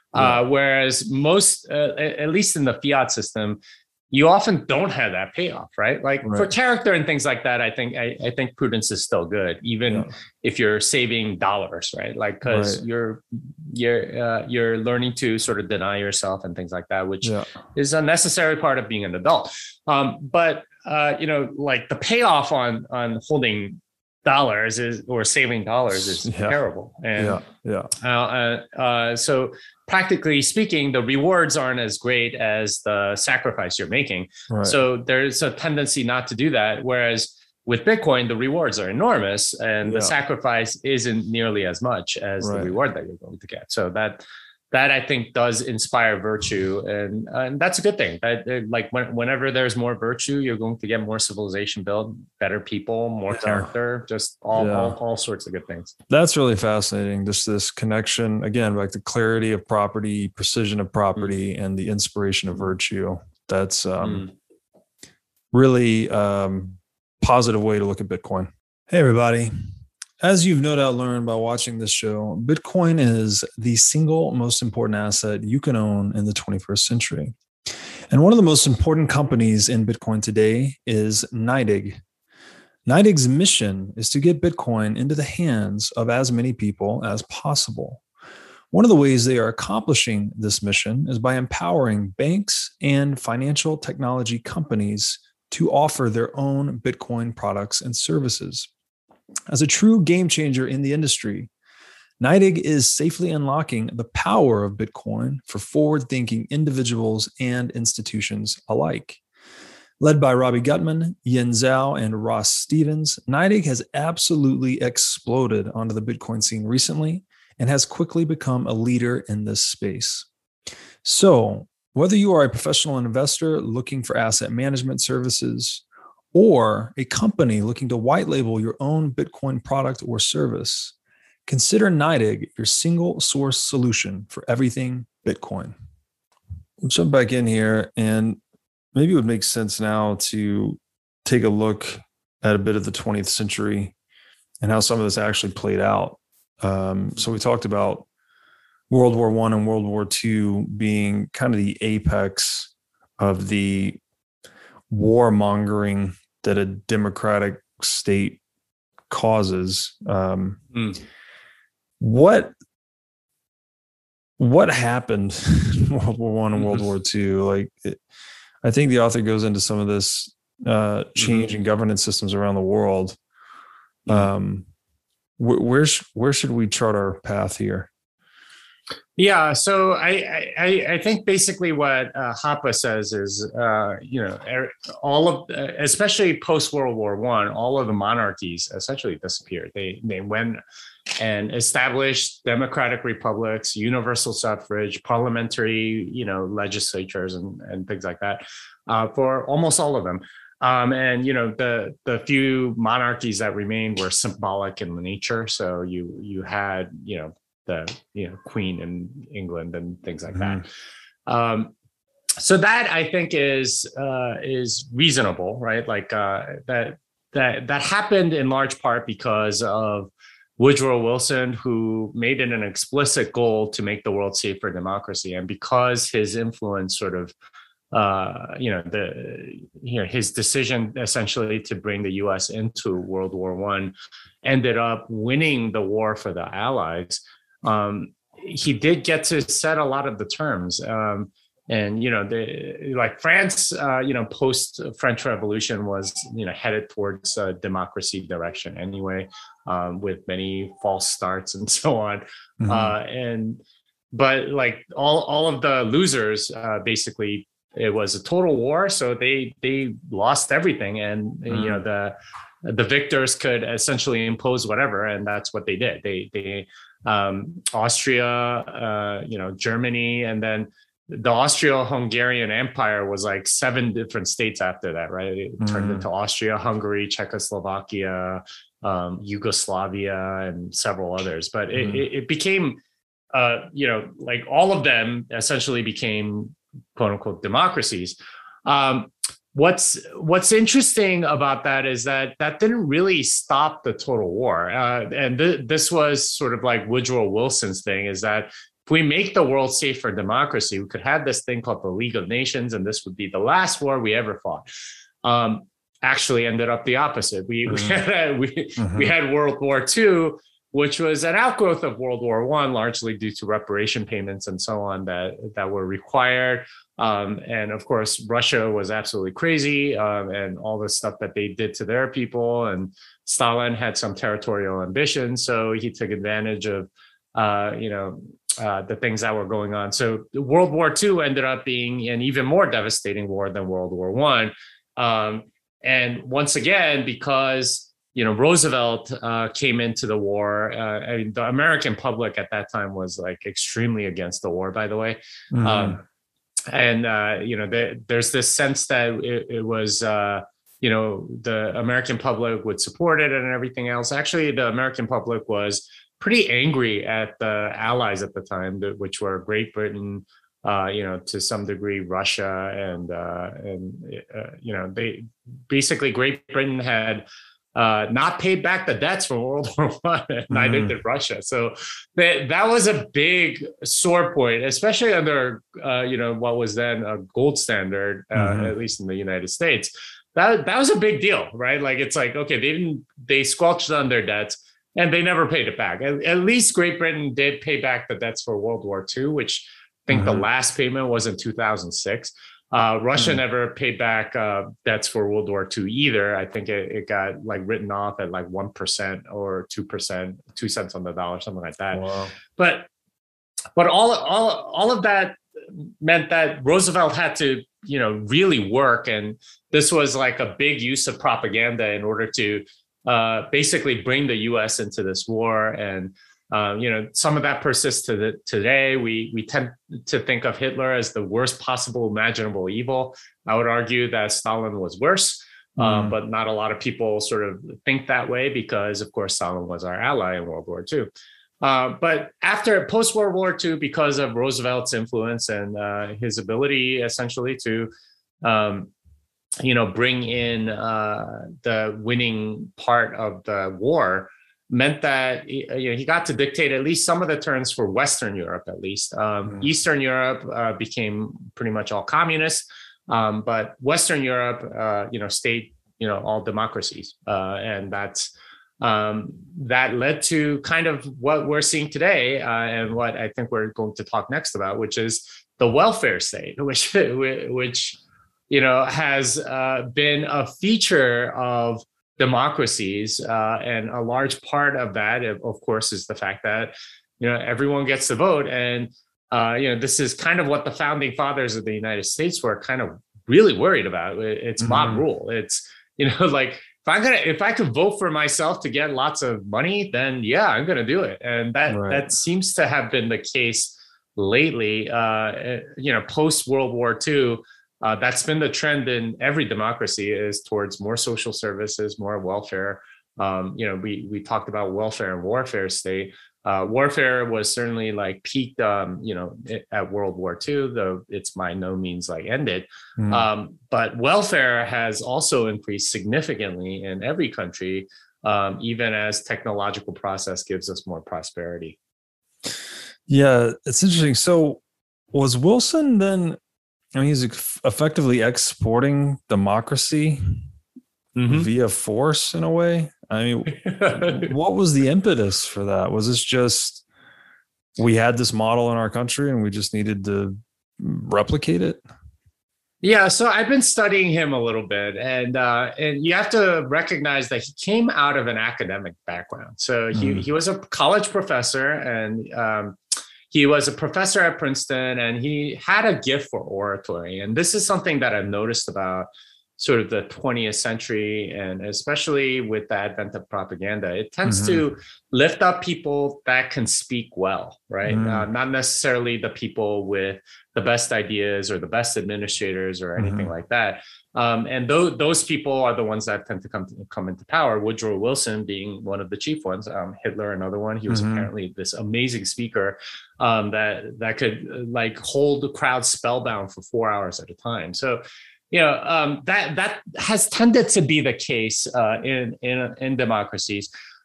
Uh, whereas most, uh, at least in the fiat system, you often don't have that payoff, right? Like right. for character and things like that, I think I, I think prudence is still good, even yeah. if you're saving dollars, right? Like because right. you're you're uh, you're learning to sort of deny yourself and things like that, which yeah. is a necessary part of being an adult. Um, but uh, you know, like the payoff on on holding dollars is or saving dollars is yeah. terrible, and yeah, yeah. Uh, uh, uh, so. Practically speaking, the rewards aren't as great as the sacrifice you're making. Right. So there's a tendency not to do that. Whereas with Bitcoin, the rewards are enormous and yeah. the sacrifice isn't nearly as much as right. the reward that you're going to get. So that that I think does inspire virtue, and, and that's a good thing. That like when, whenever there's more virtue, you're going to get more civilization built, better people, more yeah. character, just all, yeah. all all sorts of good things. That's really fascinating. Just this connection again, like the clarity of property, precision of property, mm. and the inspiration of virtue. That's um, mm. really um, positive way to look at Bitcoin. Hey, everybody. As you've no doubt learned by watching this show, Bitcoin is the single most important asset you can own in the twenty-first century. And one of the most important companies in Bitcoin today is NYDIG. NYDIG's mission is to get Bitcoin into the hands of as many people as possible. One of the ways they are accomplishing this mission is by empowering banks and financial technology companies to offer their own Bitcoin products and services. As a true game changer in the industry, NYDIG is safely unlocking the power of Bitcoin for forward-thinking individuals and institutions alike. Led by Robbie Gutman, Yin Zhao, and Ross Stevens, NYDIG has absolutely exploded onto the Bitcoin scene recently and has quickly become a leader in this space. So, whether you are a professional investor looking for asset management services, or a company looking to white label your own Bitcoin product or service, consider NYDIG your single source solution for everything Bitcoin. We'll jump back in here, and maybe it would make sense now to take a look at a bit of the twentieth century and how some of this actually played out. Um, so we talked about World War One and World War Two being kind of the apex of the warmongering that a democratic state causes. Um, mm. What what happened in World War One and World War Two? Like, it, I think the author goes into some of this uh, change mm-hmm. in governance systems around the world. Um, wh- where sh- where should we chart our path here? Yeah, so I, I I think basically what uh, Hoppe says is, uh, you know, all of, especially post World War One, all of the monarchies essentially disappeared. They they went and established democratic republics, universal suffrage, parliamentary, you know, legislatures and, and things like that uh, for almost all of them. Um, and you know, the the few monarchies that remained were symbolic in nature. So you you had, you know, the you know Queen in England and things like mm-hmm. that. Um, so that I think is uh, is reasonable, right? Like uh, that that that happened in large part because of Woodrow Wilson, who made it an explicit goal to make the world safe for democracy, and because his influence sort of uh, you know the you know his decision essentially to bring the U S into World War One ended up winning the war for the Allies. Um, he did get to set a lot of the terms. Um, and, you know, the, like France, uh, you know, post French Revolution was, you know, headed towards a democracy direction anyway, um, with many false starts and so on. Mm-hmm. Uh, and, but like all, all of the losers, uh, basically it was a total war. So they, they lost everything. And, mm-hmm. you know, the, the victors could essentially impose whatever. And that's what they did. They, they, um, Austria, uh, you know, Germany, and then the Austro-Hungarian Empire was like seven different states after that, right? It mm-hmm. turned into Austria, Hungary, Czechoslovakia, um, Yugoslavia, and several others. But mm-hmm. it, it became, uh, you know, like all of them essentially became quote unquote democracies. Um, What's what's interesting about that is that that didn't really stop the total war. Uh, and th- this was sort of like Woodrow Wilson's thing, is that if we make the world safe for democracy, we could have this thing called the League of Nations, and this would be the last war we ever fought. Um, actually ended up the opposite. We mm-hmm. we, had, we, mm-hmm. we had World War Two, which was an outgrowth of World War One, largely due to reparation payments and so on that, that were required. Um, and of course, Russia was absolutely crazy, um, and all the stuff that they did to their people. And Stalin had some territorial ambitions, so he took advantage of, uh, you know, uh, the things that were going on. So World War Two ended up being an even more devastating war than World War One. Um, and once again, because you know, Roosevelt uh, came into the war. Uh, I mean, the American public at that time was like extremely against the war, by the way. Mm-hmm. Um, and, uh, you know, the, there's this sense that it, it was, uh, you know, the American public would support it and everything else. Actually, the American public was pretty angry at the allies at the time, which were Great Britain, uh, you know, to some degree, Russia. And, uh, and uh, you know, they basically Great Britain had uh, not paid back the debts from World War One, and mm-hmm. neither did Russia. So that that was a big sore point, especially under uh, you know what was then a gold standard, uh, mm-hmm. at least in the United States. That that was a big deal, right? Like it's like okay, they didn't they squelched on their debts, and they never paid it back. At, at least Great Britain did pay back the debts for World War Two, which I think mm-hmm. the last payment was in two thousand six. Uh, Russia mm. never paid back uh, debts for World War Two either. I think it, it got like written off at like one percent or two percent, two cents on the dollar, something like that. Wow. But but all all all of that meant that Roosevelt had to, you know, really work, and this was like a big use of propaganda in order to uh, basically bring the U S into this war. And Um, you know, some of that persists to the, today. We we tend to think of Hitler as the worst possible imaginable evil. I would argue that Stalin was worse, mm. um, but not a lot of people sort of think that way because, of course, Stalin was our ally in World War Two. Uh, but after post-World War Two, because of Roosevelt's influence and uh, his ability essentially to, um, you know, bring in uh, the winning part of the war, meant that you know, he got to dictate at least some of the terms for Western Europe, at least. Um, mm. Eastern Europe uh, became pretty much all communist, um, but Western Europe, uh, you know, stayed, you know, all democracies, uh, and that's um, that led to kind of what we're seeing today, uh, and what I think we're going to talk next about, which is the welfare state, which which you know has uh, been a feature of democracies, uh, and a large part of that, of course, is the fact that you know everyone gets to vote, and uh, you know this is kind of what the founding fathers of the United States were kind of really worried about. It's mm-hmm. mob rule. It's you know like if I'm gonna if I could vote for myself to get lots of money, then yeah, I'm gonna do it, and that right. that seems to have been the case lately. Uh, you know, post World War Two. Uh, that's been the trend in every democracy, is towards more social services, more welfare. Um, you know, we we talked about welfare and warfare state. Uh, warfare was certainly like peaked, um, you know, at World War Two, though it's by no means like ended. Mm. Um, but welfare has also increased significantly in every country, um, even as technological process gives us more prosperity. Yeah, it's interesting. So was Wilson then? I mean, he's effectively exporting democracy mm-hmm. via force in a way. I mean, what was the impetus for that? Was this just we had this model in our country and we just needed to replicate it? Yeah, so I've been studying him a little bit, and uh, and you have to recognize that he came out of an academic background. So he mm. he was a college professor, and um, he was a professor at Princeton, and he had a gift for oratory. And this is something that I've noticed about sort of the twentieth century, and especially with the advent of propaganda. It tends mm-hmm. to lift up people that can speak well, right? Mm-hmm. Uh, not necessarily the people with the best ideas or the best administrators or anything mm-hmm. like that. Um, and th- those people are the ones that tend to come to, come into power. Woodrow Wilson being one of the chief ones. Um, Hitler, another one. He was mm-hmm. apparently this amazing speaker um, that that could like hold the crowd spellbound for four hours at a time. So, you know, um, that that has tended to be the case uh, in in in democracies.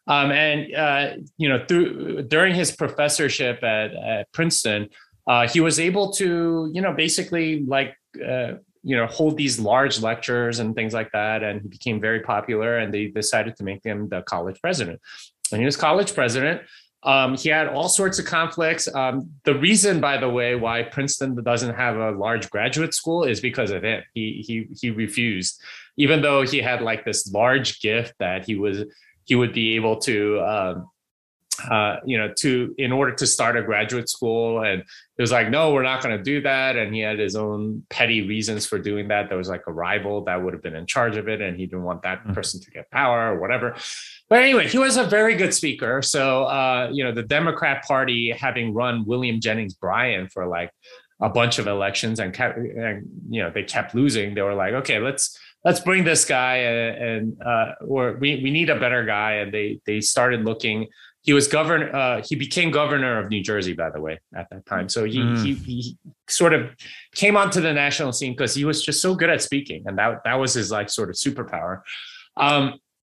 Um, and, uh, you know, through during his professorship at, at Princeton, uh, he was able to, you know, basically like, uh, you know, hold these large lectures and things like that. And he became very popular, and they decided to make him the college president. And he was college president. Um, he had all sorts of conflicts. Um, the reason, by the way, why Princeton doesn't have a large graduate school is because of him. He he he refused, even though he had like this large gift that he was he would be able to, um, uh, you know, to in order to start a graduate school. And it was like, no, we're not going to do that. And he had his own petty reasons for doing that. There was like a rival that would have been in charge of it, and he didn't want that mm-hmm. person to get power or whatever. But anyway, he was a very good speaker. So, uh, you know, the Democrat Party, having run William Jennings Bryan for like a bunch of elections and kept, and, you know, they kept losing. They were like, okay, let's let's bring this guy, and, and uh, or we we need a better guy. And they they started looking. He was governor. Uh, he became governor of New Jersey, by the way, at that time. So he mm. he, he sort of came onto the national scene because he was just so good at speaking, and that that was his like sort of superpower. Um,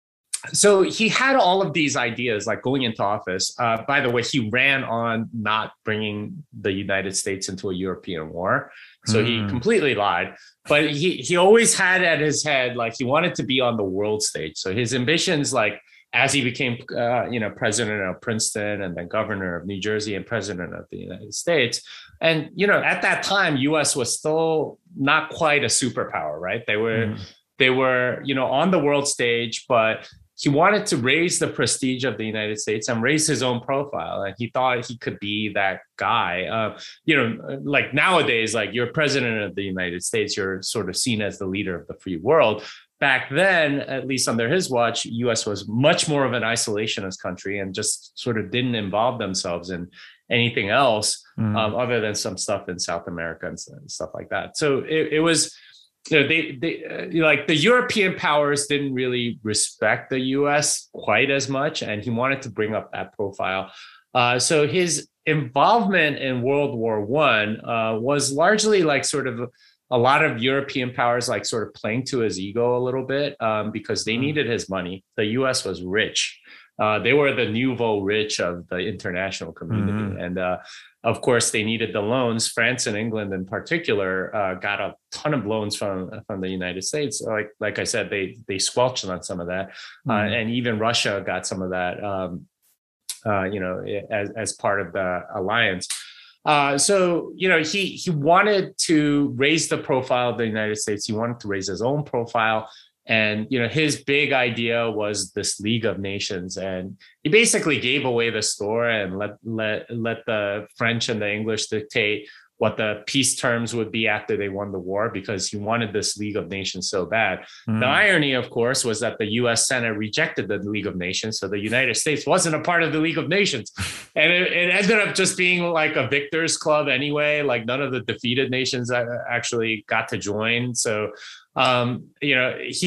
so he had all of these ideas, like going into office. Uh, by the way, he ran on not bringing the United States into a European war. So mm. he completely lied. But he he always had at his head like he wanted to be on the world stage. So his ambitions, like, as he became, uh, you know, president of Princeton, and then governor of New Jersey, and president of the United States. And, you know, at that time, U S was still not quite a superpower, right? They were, mm. they were, you know, on the world stage, but he wanted to raise the prestige of the United States and raise his own profile. And he thought he could be that guy. Uh, you know, like nowadays, like you're president of the United States, you're sort of seen as the leader of the free world. Back then, at least under his watch, U S was much more of an isolationist country and just sort of didn't involve themselves in anything else mm. um, other than some stuff in South America and stuff like that. So it, it was, you know, they, they uh, like the European powers didn't really respect the U S quite as much, and he wanted to bring up that profile. Uh, so his involvement in World War One uh, was largely like sort of a lot of European powers like sort of playing to his ego a little bit um, because they needed his money. The U S was rich. Uh, they were the nouveau rich of the international community. Mm-hmm. And uh, of course, they needed the loans. France and England in particular uh, got a ton of loans from, from the United States. Like like I said, they they squelched on some of that. Mm-hmm. Uh, and even Russia got some of that, um, uh, you know, as, as part of the alliance. Uh, so, you know, he he wanted to raise the profile of the United States. He wanted to raise his own profile. And, you know, his big idea was this League of Nations. And he basically gave away the store and let let let the French and the English dictate what the peace terms would be after they won the war, because he wanted this League of Nations so bad. Mm. The irony, of course, was that the U S Senate rejected the League of Nations. So the United States wasn't a part of the League of Nations. And it, it ended up just being like a victors club anyway. Like none of the defeated nations actually got to join. So, um, you know, he,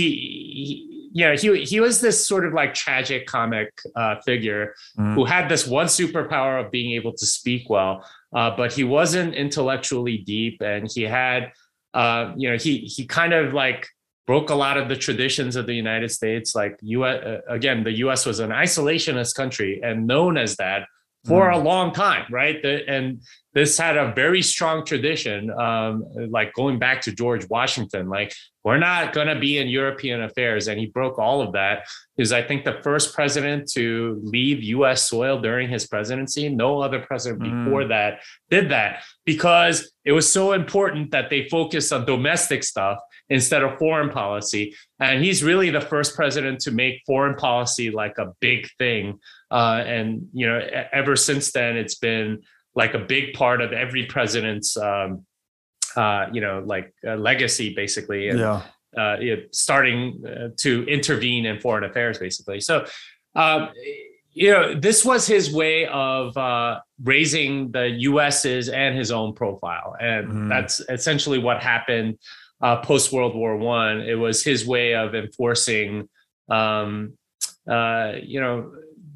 he, you know, he, he was this sort of like tragic comic uh, figure mm. who had this one superpower of being able to speak well. Uh, but he wasn't intellectually deep, and he had, uh, you know, he he kind of like broke a lot of the traditions of the United States. Like U S, uh, again, the U S was an isolationist country and known as that for mm. a long time, right? The, and this had a very strong tradition, um, like going back to George Washington. Like, we're not going to be in European affairs, and he broke all of that. He was, I think, the first president to leave U S soil during his presidency. No other president mm. before that did that, because it was so important that they focused on domestic stuff instead of foreign policy. And he's really the first president to make foreign policy like a big thing. Uh, and, you know, ever since then, it's been like a big part of every president's, um, uh, you know, like uh, legacy, basically. And, yeah. Uh, it, starting uh, to intervene in foreign affairs, basically. So, um, you know, this was his way of uh, raising the U S's and his own profile. And mm. that's essentially what happened uh, post World War One. It was his way of enforcing, um, uh, you know,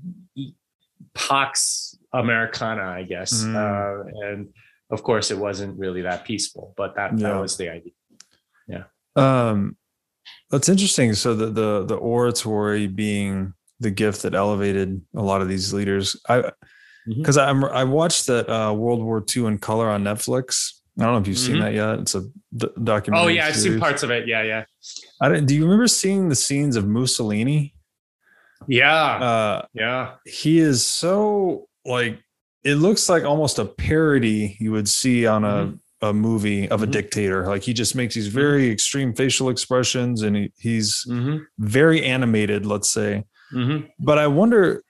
Pax Americana, I guess. Mm. Uh, and of course, it wasn't really that peaceful, but that, yeah. that was the idea. Yeah. Um, that's interesting. So the, the, the oratory being the gift that elevated a lot of these leaders. I because mm-hmm. I'm I watched that uh, World War Two in color on Netflix. I don't know if you've mm-hmm. seen that yet. It's a d- documentary. Oh yeah, series. I've seen parts of it. Yeah, yeah. I didn't, do you remember seeing the scenes of Mussolini? Yeah, uh, yeah. He is so like it looks like almost a parody you would see on a. Mm-hmm. a movie of a mm-hmm. dictator. Like he just makes these very mm-hmm. extreme facial expressions and he, he's mm-hmm. very animated, let's say. Mm-hmm. But I wonder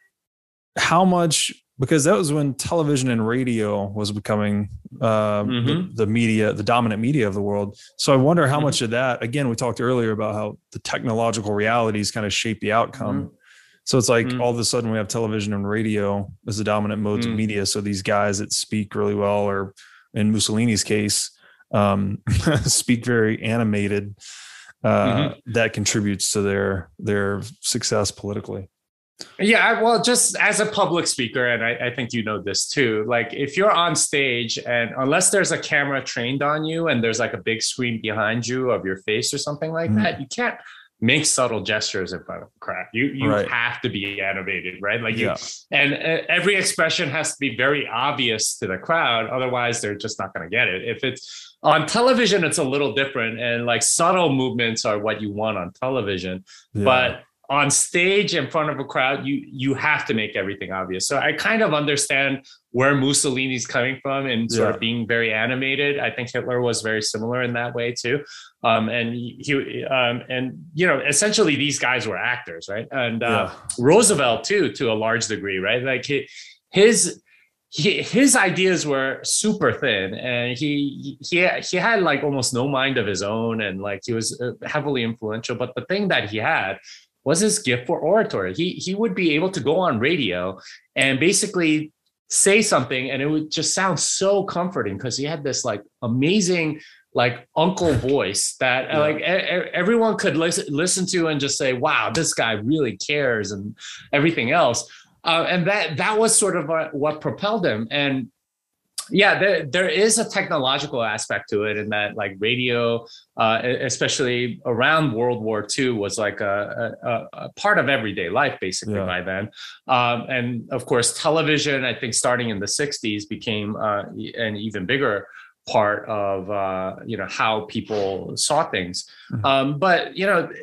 how much, because that was when television and radio was becoming uh, mm-hmm. the, the media, the dominant media of the world. So I wonder how mm-hmm. much of that, again, we talked earlier about how the technological realities kind of shape the outcome. Mm-hmm. So it's like mm-hmm. all of a sudden we have television and radio as the dominant modes mm-hmm. of media. So these guys that speak really well, or in Mussolini's case, um, speak very animated, uh, mm-hmm. that contributes to their their success politically. Yeah, well, just as a public speaker, and I, I think you know this too, like if you're on stage and unless there's a camera trained on you and there's like a big screen behind you of your face or something like mm-hmm. that, you can't make subtle gestures in front of the crowd. You you right. have to be animated, right? Like you, yeah. and uh, every expression has to be very obvious to the crowd. Otherwise, they're just not going to get it. If it's on television, it's a little different, and like subtle movements are what you want on television. Yeah. But on stage in front of a crowd, you you have to make everything obvious. So I kind of understand where Mussolini's coming from and sort yeah. of being very animated. I think Hitler was very similar in that way too. Um, and he, um, and you know, essentially these guys were actors, right? And uh, yeah. Roosevelt too, to a large degree, right? Like he, his he, his ideas were super thin, and he he he had like almost no mind of his own, and like he was heavily influential. But the thing that he had was his gift for oratory. He he would be able to go on radio and basically say something, and it would just sound so comforting because he had this like amazing like uncle voice that yeah. like e- everyone could listen listen to and just say, wow, this guy really cares and everything else. Uh, and that that was sort of uh, what propelled him. And yeah, there, there is a technological aspect to it in that like radio, uh, especially around World War Two, was like a, a, a part of everyday life basically yeah. by then. Um, and of course, television, I think starting in the sixties became uh, an even bigger part of, uh, you know, how people saw things. Mm-hmm. Um, but, you know,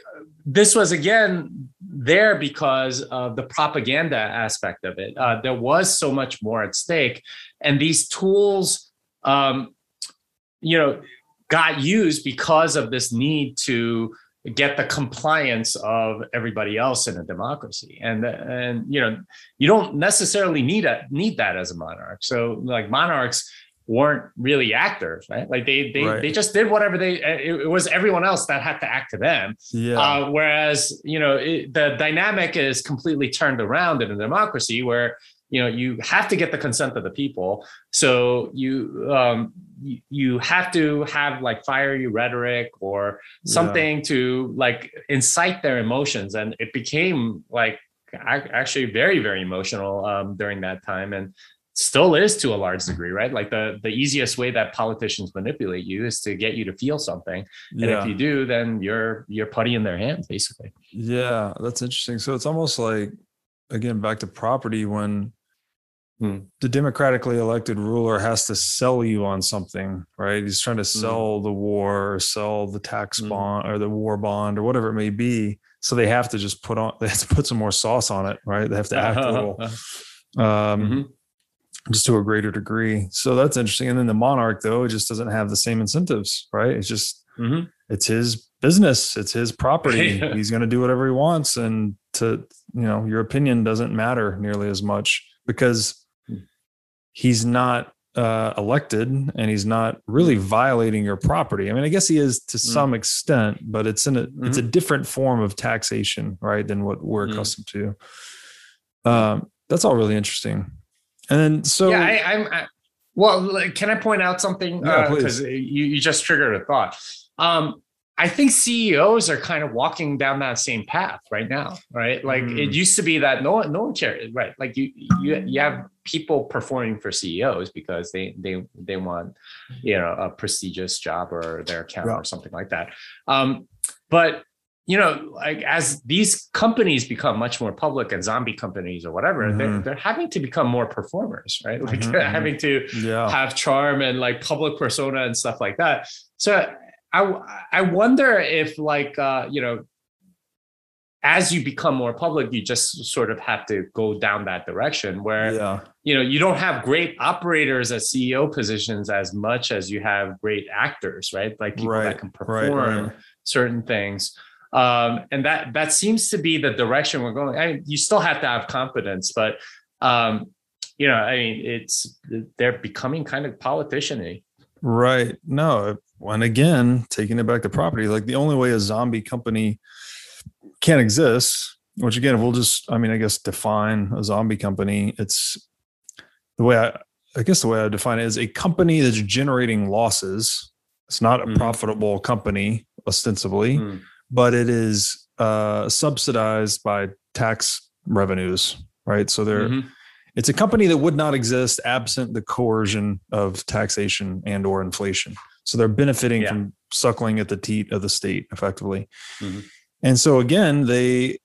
this was, again, there because of the propaganda aspect of it. Uh, there was so much more at stake. And these tools, um, you know, got used because of this need to get the compliance of everybody else in a democracy. And, and you know, you don't necessarily need a, need that as a monarch. So like monarchs weren't really actors, right? Like they they right. they just did whatever they, it, it was everyone else that had to act to them. Yeah. Uh, whereas, you know, it, the dynamic is completely turned around in a democracy where, you know, you have to get the consent of the people. So you um, you, you have to have like fiery rhetoric or something yeah. to like incite their emotions. And it became like actually very, very emotional um, during that time. And still is to a large degree, right? Like the, the easiest way that politicians manipulate you is to get you to feel something. And yeah. if you do, then you're, you're putty in their hands, basically. Yeah, that's interesting. So it's almost like, again, back to property, when hmm. the democratically elected ruler has to sell you on something, right? He's trying to sell hmm. the war or sell the tax hmm. bond or the war bond or whatever it may be. So they have to just put on, they have to put some more sauce on it, right? They have to act a little, um, mm-hmm. just to a greater degree. So that's interesting. And then the monarch, though, it just doesn't have the same incentives, right? It's just, mm-hmm. it's his business. It's his property. Yeah. He's going to do whatever he wants. And to, you know, your opinion doesn't matter nearly as much because he's not uh, elected and he's not really violating your property. I mean, I guess he is to mm-hmm. some extent, but it's in a, mm-hmm. it's a different form of taxation, right, than what we're mm-hmm. accustomed to. Um, that's all really interesting. And then, so yeah, I, I'm. I, well, can I point out something? Because yeah, uh, you, you just triggered a thought. Um, I think C E Os are kind of walking down that same path right now, right? Like mm. it used to be that no one, no one cared, right? Like you, you, you have people performing for C E Os because they, they, they want, you know, a prestigious job or their account yeah. or something like that. Um, but you know, like as these companies become much more public and zombie companies or whatever, mm-hmm. they're, they're having to become more performers, right? Like mm-hmm. they're having to yeah. have charm and like public persona and stuff like that. So I, I wonder if like, uh, you know, as you become more public, you just sort of have to go down that direction where, yeah. you know, you don't have great operators at C E O positions as much as you have great actors, right? Like people right. that can perform right, right. certain things. Um, and that that seems to be the direction we're going. I mean, you still have to have confidence, but um, you know, I mean, it's they're becoming kind of politician-y. Right. No, and again, taking it back to property, like the only way a zombie company can exist, which again, if we'll just, I mean, I guess define a zombie company. It's the way I, I guess the way I define it is a company that's generating losses. It's not a mm. profitable company, ostensibly. Mm. But it is uh, subsidized by tax revenues, right? So they're, mm-hmm. it's a company that would not exist absent the coercion of taxation and or inflation. So they're benefiting yeah. from suckling at the teat of the state, effectively. Mm-hmm. And so again, they,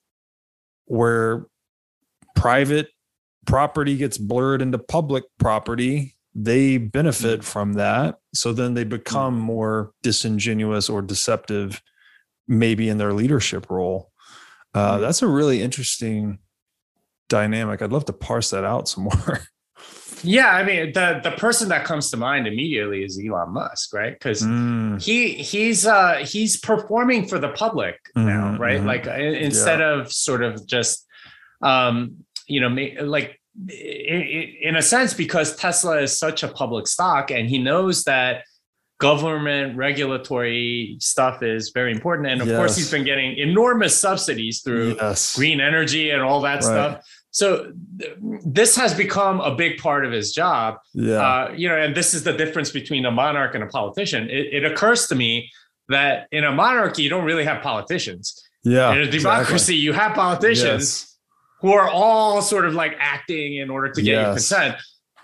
where private property gets blurred into public property, they benefit mm-hmm. from that. So then they become mm-hmm. more disingenuous or deceptive, maybe in their leadership role. Uh, mm-hmm. That's a really interesting dynamic. I'd love to parse that out some more. Yeah, I mean, the the person that comes to mind immediately is Elon Musk, right? Because mm. he he's uh, he's performing for the public mm-hmm, now, right? Mm-hmm. Like instead yeah. of sort of just, um, you know, like in a sense, because Tesla is such a public stock, and he knows that government regulatory stuff is very important. And of yes. course, he's been getting enormous subsidies through yes. green energy and all that right. stuff. So th- this has become a big part of his job. Yeah. Uh, you know, and this is the difference between a monarch and a politician. It, it occurs to me that in a monarchy, you don't really have politicians. Yeah. In a democracy, exactly. you have politicians yes. who are all sort of like acting in order to get yes. your consent.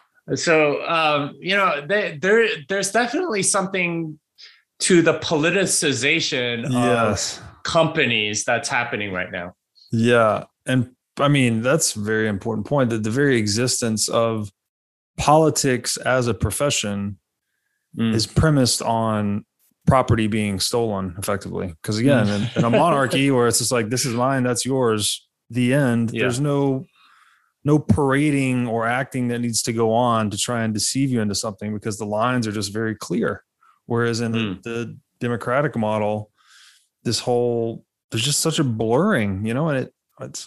So, um, you know, they, there, there's definitely something to the politicization yes. of companies that's happening right now. Yeah. And I mean, that's a very important point, that the very existence of politics as a profession mm. is premised on property being stolen effectively. Because again, in, in a monarchy where it's just like, this is mine, that's yours, the end, yeah. there's no... no parading or acting that needs to go on to try and deceive you into something, because the lines are just very clear. Whereas in mm. the, the democratic model, this whole, there's just such a blurring, you know, and it, it's,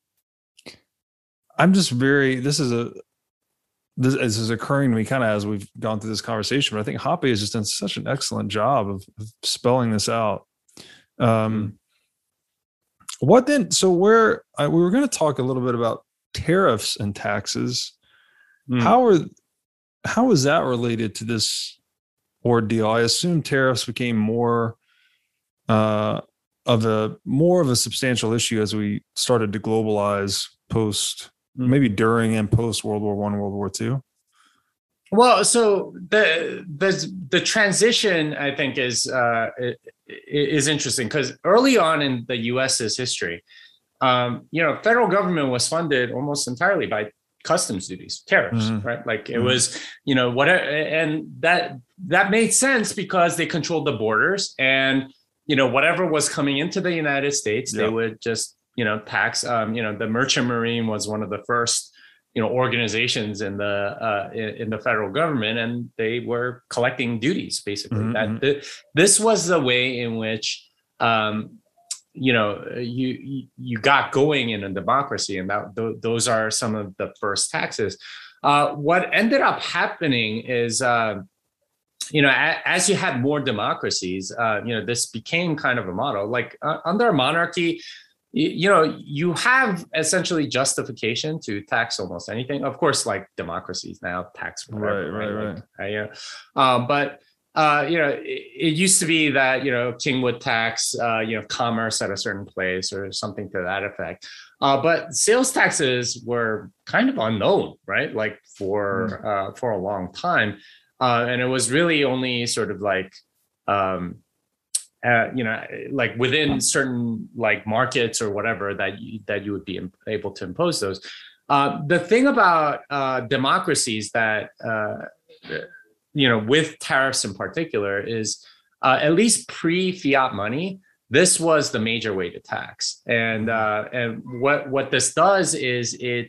I'm just very, this is a, this, this is occurring to me kind of as we've gone through this conversation, but I think Hoppe has just done such an excellent job of, of spelling this out. Um, mm. What then, so where, I, we were going to talk a little bit about tariffs and taxes. Mm. How are how is that related to this ordeal? I assume tariffs became more uh, of a more of a substantial issue as we started to globalize post, mm. maybe during and post World War One, World War Two. Well, so the the the transition, I think, is uh, is interesting, because early on in the US's history, Um, you know, federal government was funded almost entirely by customs duties, tariffs, mm-hmm. right? Like it mm-hmm. was, you know, whatever, and that that made sense because they controlled the borders, and you know, whatever was coming into the United States, yep. they would just, you know, tax. Um, you know, the Merchant Marine was one of the first, you know, organizations in the uh, in, in the federal government, and they were collecting duties basically. Mm-hmm. That the, this was the way in which. Um, you know, you you got going in a democracy, and that th- those are some of the first taxes. Uh, what ended up happening is, uh, you know, a- as you had more democracies, uh, you know, this became kind of a model. Like uh, under a monarchy, you, you know, you have essentially justification to tax almost anything. Of course, like democracies now tax whatever, right, right, right. right. Uh, yeah, uh, but. Uh, you know, it, it used to be that, you know, king would tax, uh, you know, commerce at a certain place or something to that effect. Uh, but sales taxes were kind of unknown, right? Like for mm. uh, for a long time. Uh, and it was really only sort of like, um, uh, you know, like within certain like markets or whatever that you, that you would be able to impose those. Uh, the thing about uh, democracies that, uh, you know, with tariffs in particular is uh, at least pre-fiat money, this was the major way to tax. And uh, and what what this does is it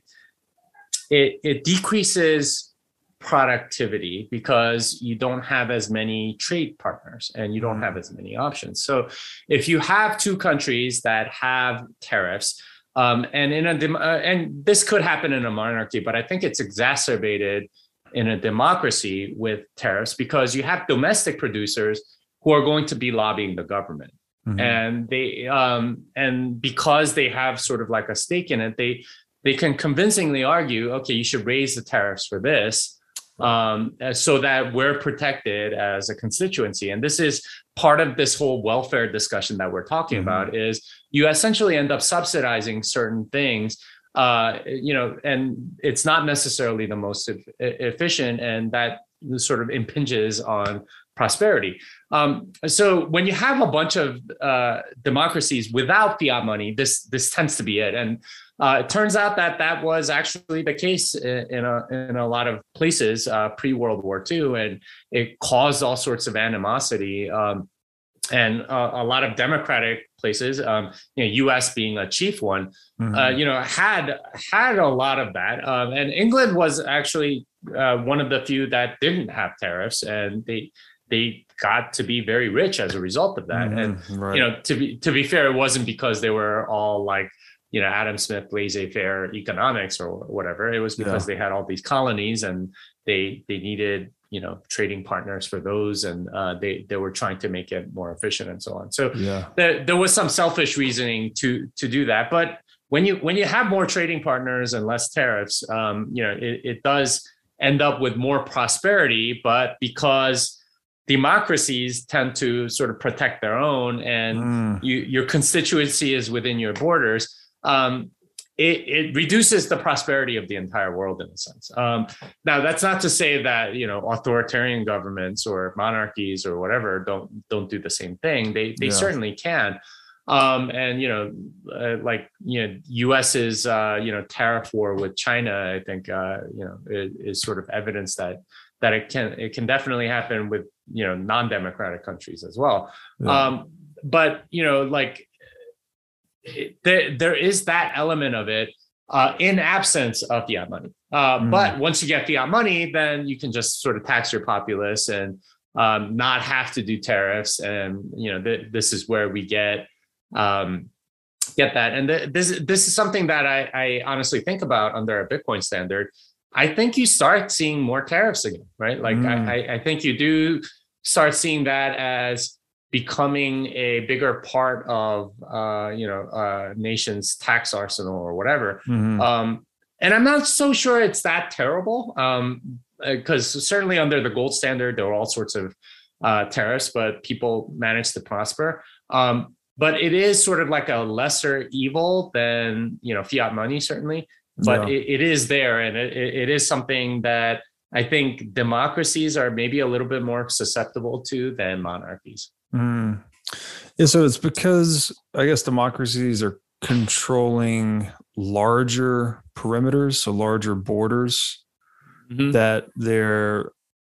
it it decreases productivity because you don't have as many trade partners and you don't have as many options. So if you have two countries that have tariffs, um, and in a dem- uh, and this could happen in a monarchy, but I think it's exacerbated in a democracy with tariffs because you have domestic producers who are going to be lobbying the government. Mm-hmm. And they um, and because they have sort of like a stake in it, they they can convincingly argue, okay, you should raise the tariffs for this, um, so that we're protected as a constituency. And this is part of this whole welfare discussion that we're talking mm-hmm. about. Is you essentially end up subsidizing certain things, uh, you know, and it's not necessarily the most e- efficient, and that sort of impinges on prosperity. Um, so when you have a bunch of uh, democracies without fiat money, this this tends to be it. And uh, it turns out that that was actually the case in, in a in a lot of places uh, pre-World War Two, and it caused all sorts of animosity. Um, and uh, a lot of democratic places, um, you know, U S being a chief one, mm-hmm. uh, you know, had had a lot of that. Um, and England was actually uh, one of the few that didn't have tariffs, and they. They got to be very rich as a result of that. Mm-hmm, and, right. you know, to be to be fair, it wasn't because they were all like, you know, Adam Smith, laissez-faire economics or whatever. It was because yeah. they had all these colonies and they they needed, you know, trading partners for those. And uh, they, they were trying to make it more efficient and so on. So yeah. there, there was some selfish reasoning to to do that. But when you when you have more trading partners and less tariffs, um, you know, it, it does end up with more prosperity. But because democracies tend to sort of protect their own, and mm. you, your constituency is within your borders. Um, it, it reduces the prosperity of the entire world in a sense. Um, now, that's not to say that, you know, authoritarian governments or monarchies or whatever don't don't do the same thing. They they yeah. certainly can. Um, and you know, uh, like you know, U S's uh, you know tariff war with China, I think uh, you know is, is sort of evidence that. that it can it can definitely happen with, you know, non-democratic countries as well. Yeah. Um, but, you know, like it, there, there is that element of it uh, in absence of fiat money. Uh, mm. But once you get fiat money, then you can just sort of tax your populace and um, not have to do tariffs. And, you know, th- this is where we get um, get that. And th- this, this is something that I, I honestly think about under a Bitcoin standard. I think you start seeing more tariffs again, right? Like mm. I, I think you do start seeing that as becoming a bigger part of, uh, you know, a nation's tax arsenal or whatever. Mm-hmm. Um, and I'm not so sure it's that terrible, um, because certainly under the gold standard, there were all sorts of uh, tariffs, but people managed to prosper. Um, but it is sort of like a lesser evil than, you know, fiat money, certainly. But yeah. it, it is there, and it, it is something that I think democracies are maybe a little bit more susceptible to than monarchies. Mm. Yeah, so it's because I guess democracies are controlling larger perimeters, so larger borders, mm-hmm. that they're,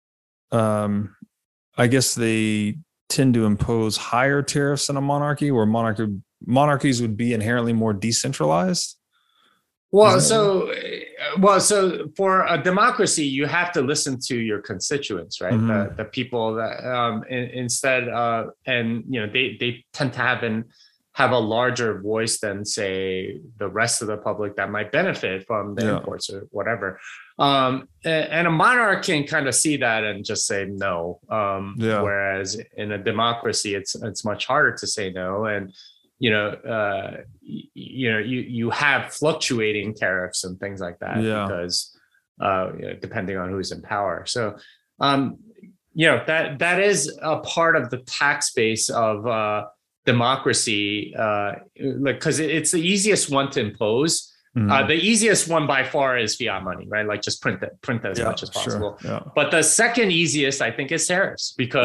um, I guess they tend to impose higher tariffs than a monarchy, where monarchy monarchies would be inherently more decentralized. Well, so well, so for a democracy, you have to listen to your constituents, right? Mm-hmm. The, the people that um, in, instead, uh, and you know, they they tend to have an have a larger voice than, say, the rest of the public that might benefit from the yeah. imports or whatever. Um, and, and a monarch can kind of see that and just say no. Um, yeah. Whereas in a democracy, it's it's much harder to say no. And you know, uh, you know, you, you have fluctuating tariffs and things like that yeah. because uh, you know, depending on who's in power. So, um, you know, that that is a part of the tax base of uh, democracy, uh, like because it's the easiest one to impose. Mm-hmm. Uh, the easiest one by far is fiat money, right? Like just print that, print that as yeah, much as possible. Sure, yeah. But the second easiest, I think, is tariffs, because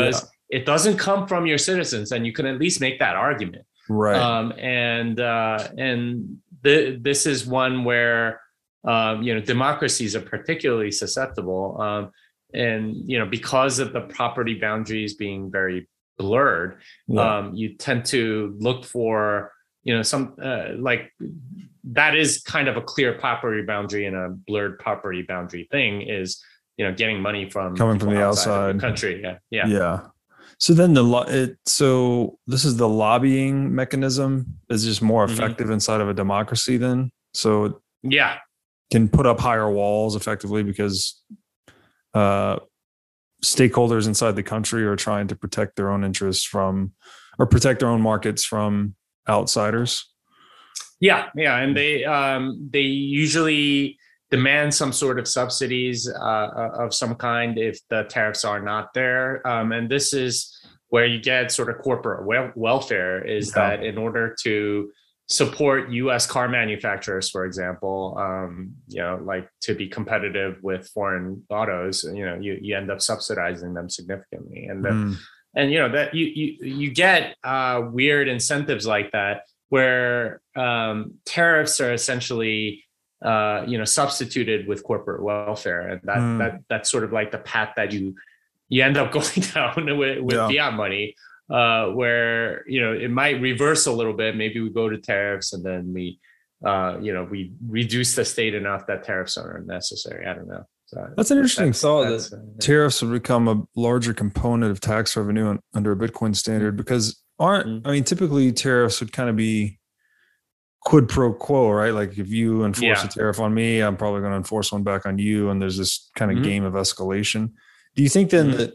it doesn't come from your citizens, then you can at least make that argument. Right. Um, and uh, and the, this is one where um, you know, democracies are particularly susceptible. Um, and you know, because of the property boundaries being very blurred, yeah. um, you tend to look for, you know, some uh, like that is kind of a clear property boundary, and a blurred property boundary thing is, you know, getting money from coming from the outside, outside. The country. Yeah. Yeah. Yeah. So then the lo- it, so this is the lobbying mechanism is just more effective mm-hmm. inside of a democracy then. So yeah, can put up higher walls effectively because uh, stakeholders inside the country are trying to protect their own interests from, or protect their own markets from outsiders. Yeah, yeah, and they um, they usually demand some sort of subsidies uh, of some kind if the tariffs are not there. Um, and this is where you get sort of corporate wel- welfare is yeah. that in order to support U S car manufacturers, for example, um, you know, like to be competitive with foreign autos, you know, you, you end up subsidizing them significantly. And, the, mm. and you know, that you, you, you get uh, weird incentives like that where um, tariffs are essentially Uh, you know, substituted with corporate welfare, and that mm. that that's sort of like the path that you you end up going down with, with yeah. fiat money, uh, where you know it might reverse a little bit. Maybe we go to tariffs, and then we, uh, you know, we reduce the state enough that tariffs are unnecessary. I don't know. So that's an interesting that's, thought that's, that uh, tariffs would become a larger component of tax revenue on, under a Bitcoin standard, because aren't mm. I mean typically tariffs would kind of be quid pro quo, right? Like if you enforce yeah. a tariff on me, I'm probably going to enforce one back on you. And there's this kind of mm-hmm. game of escalation. Do you think then mm-hmm. that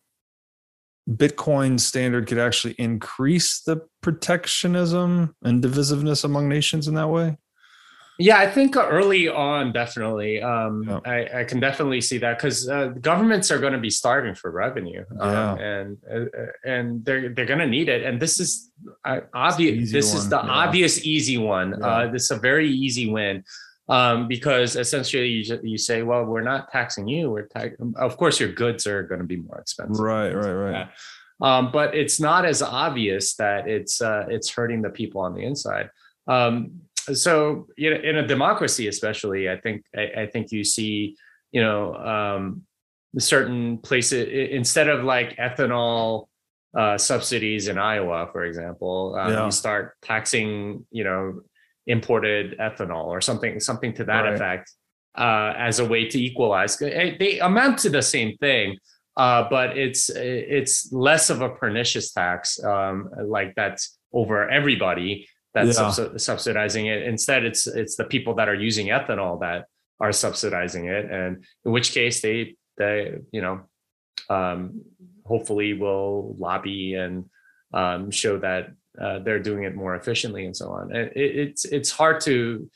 Bitcoin standard could actually increase the protectionism and divisiveness among nations in that way? Yeah, I think early on, definitely. Um, yeah. I, I can definitely see that because uh, governments are going to be starving for revenue, um, yeah. and uh, and they're they're going to need it. And this is uh, obvious. This one. is the yeah. obvious easy one. Yeah. Uh, this is a very easy win um, because essentially you, you say, well, we're not taxing you. We're tax- of course your goods are going to be more expensive. Right, right, right. Um, but it's not as obvious that it's uh, it's hurting the people on the inside. Um, So, you know, in a democracy, especially, I think I, I think you see, you know, um, certain places instead of like ethanol uh, subsidies in Iowa, for example, um, yeah. you start taxing, you know, imported ethanol or something, something to that right. effect, uh, as a way to equalize. They amount to the same thing, uh, but it's it's less of a pernicious tax, um, like that's over everybody. That's yeah. subs- subsidizing it. Instead, it's it's the people that are using ethanol that are subsidizing it, and in which case they they you know um, hopefully will lobby and um, show that uh, they're doing it more efficiently and so on. And it, it's it's hard to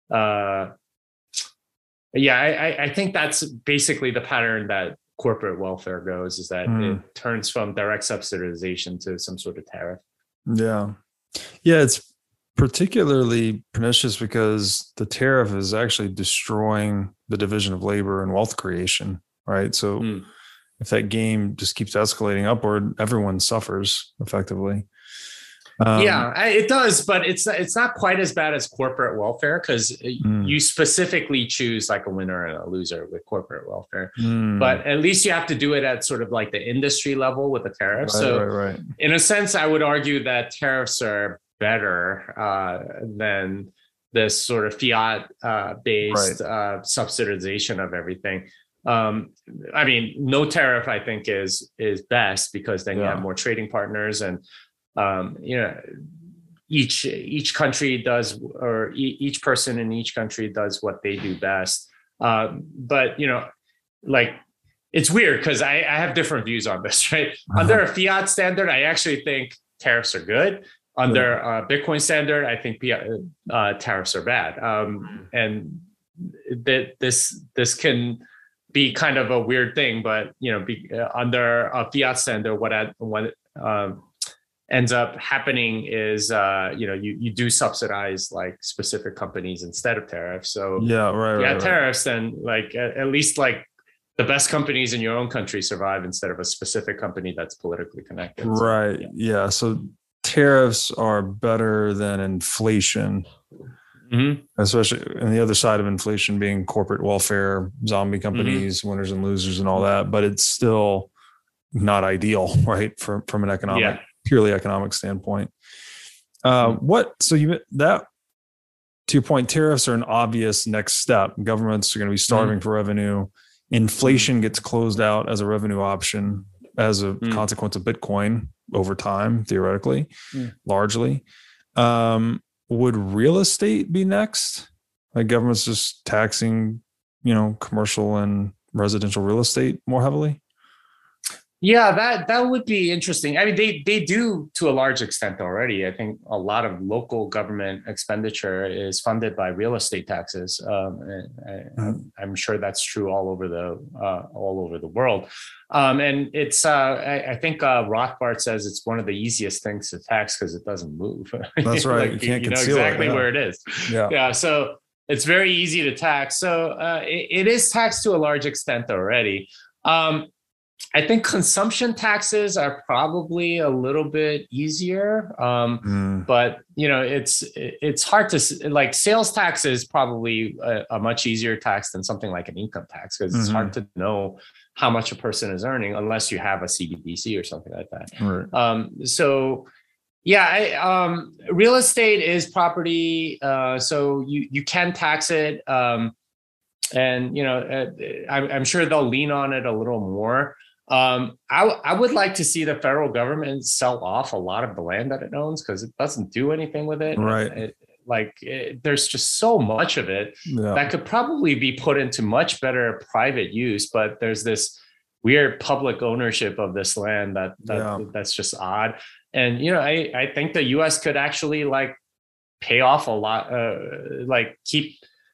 uh, yeah I, I think that's basically the pattern that corporate welfare goes, is that mm. it turns from direct subsidization to some sort of tariff. Yeah, yeah, it's particularly pernicious because the tariff is actually destroying the division of labor and wealth creation, right? So mm. if that game just keeps escalating upward, everyone suffers effectively. Um, yeah, it does, but it's it's not quite as bad as corporate welfare because mm. you specifically choose like a winner and a loser with corporate welfare. Mm. But at least you have to do it at sort of like the industry level with the tariff. Right, so right, right. in a sense, I would argue that tariffs are better uh, than this sort of fiat uh, based right. uh, subsidization of everything. Um, I mean, no tariff, I think, is is best because then yeah. you have more trading partners, and um, you know, each each country does, or e- each person in each country does what they do best. Uh, but you know, like it's weird because I, I have different views on this. Right, uh-huh. Under a fiat standard, I actually think tariffs are good. Under uh, Bitcoin standard, I think uh, tariffs are bad, um, and that this this can be kind of a weird thing. But you know, be, uh, under a fiat standard, what ad, what um, ends up happening is uh, you know you you do subsidize like specific companies instead of tariffs. So yeah, right, yeah, right, tariffs, right. then like at, at least like the best companies in your own country survive instead of a specific company that's politically connected. So, right. Yeah. yeah. So tariffs are better than inflation, mm-hmm. especially on the other side of inflation being corporate welfare, zombie companies, mm-hmm. winners and losers and all that. But it's still not ideal, right? From, from an economic, yeah. purely economic standpoint. Uh, mm-hmm. What, so you, that, to your point, tariffs are an obvious next step. Governments are going to be starving mm-hmm. for revenue. Inflation gets closed out as a revenue option as a mm. consequence of Bitcoin over time, theoretically, mm. largely. Um, would real estate be next? Like government's just taxing, you know, commercial and residential real estate more heavily? Yeah, that that would be interesting. I mean, they they do to a large extent already. I think a lot of local government expenditure is funded by real estate taxes. Um, I, mm. I'm sure that's true all over the uh, all over the world. Um, and it's uh, I, I think uh, Rothbard says it's one of the easiest things to tax because it doesn't move. That's right. Like, you can't you know conceal exactly it, yeah. where it is. Yeah. Yeah. So it's very easy to tax. So uh, it, it is taxed to a large extent already. Um, I think consumption taxes are probably a little bit easier, um, mm. but you know it's it's hard to like sales tax is probably a, a much easier tax than something like an income tax because mm-hmm. it's hard to know how much a person is earning unless you have a C B D C or something like that. Right. Um, so yeah, I, um, real estate is property, uh, so you you can tax it, um, and you know uh, I'm, I'm sure they'll lean on it a little more. Um, I, I would like to see the federal government sell off a lot of the land that it owns because it doesn't do anything with it. Right. It, like it, there's just so much of it yeah. that could probably be put into much better private use. But there's this weird public ownership of this land that, that yeah. that's just odd. And, you know, I, I think the U S could actually like pay off a lot, uh, like keep,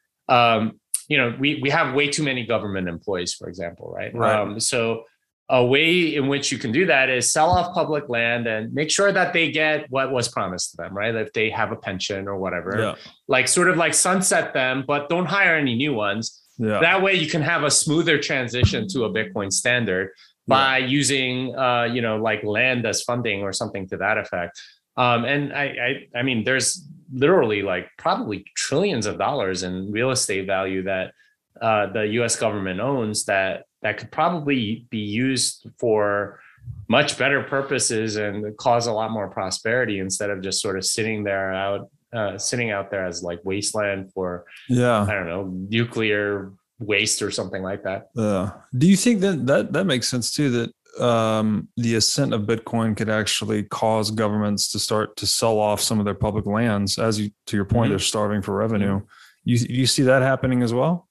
um, you know, we, we have way too many government employees, for example, right? Right. Um, so a way in which you can do that is sell off public land and make sure that they get what was promised to them, right? If they have a pension or whatever, yeah. like sort of like sunset them, but don't hire any new ones. Yeah. That way you can have a smoother transition to a Bitcoin standard by yeah. using, uh, you know, like land as funding or something to that effect. Um, and I, I, I mean, there's literally like probably trillions of dollars in real estate value that uh, the U S government owns that that could probably be used for much better purposes and cause a lot more prosperity instead of just sort of sitting there out, uh, sitting out there as like wasteland for, yeah, I don't know, nuclear waste or something like that. Yeah. Do you think that that, that makes sense too, that um, the ascent of Bitcoin could actually cause governments to start to sell off some of their public lands? As you, to your point, mm-hmm. they're starving for revenue. Mm-hmm. You, you see that happening as well?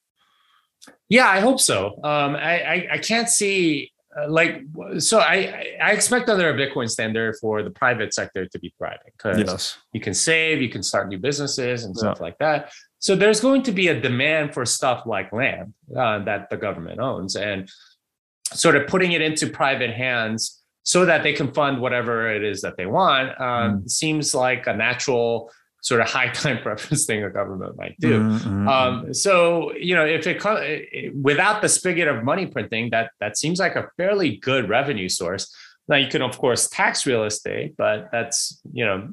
Yeah, I hope so. Um, I, I, I can't see uh, like, so I, I expect under a Bitcoin standard for the private sector to be thriving because yes. you can save, you can start new businesses and stuff yeah. like that. So there's going to be a demand for stuff like land uh, that the government owns and sort of putting it into private hands so that they can fund whatever it is that they want um, mm. seems like a natural sort of high time preference thing a government might do. Mm-hmm. Um, so, you know, if it without the spigot of money printing, that that seems like a fairly good revenue source. Now, you can, of course, tax real estate, but that's, you know,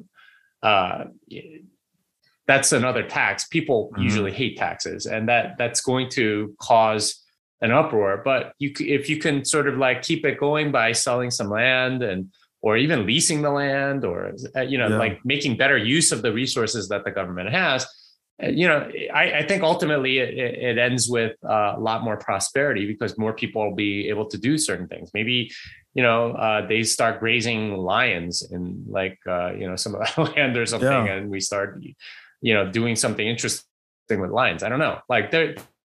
uh, that's another tax. People mm-hmm. usually hate taxes, and that that's going to cause an uproar. But you, if you can sort of like keep it going by selling some land and or even leasing the land, or you know, yeah. like making better use of the resources that the government has, you know, I, I think ultimately it, it ends with uh, a lot more prosperity because more people will be able to do certain things. Maybe, you know, uh, they start grazing lions in like uh, you know some of the land or something, yeah. and we start, you know, doing something interesting with lions. I don't know, like there,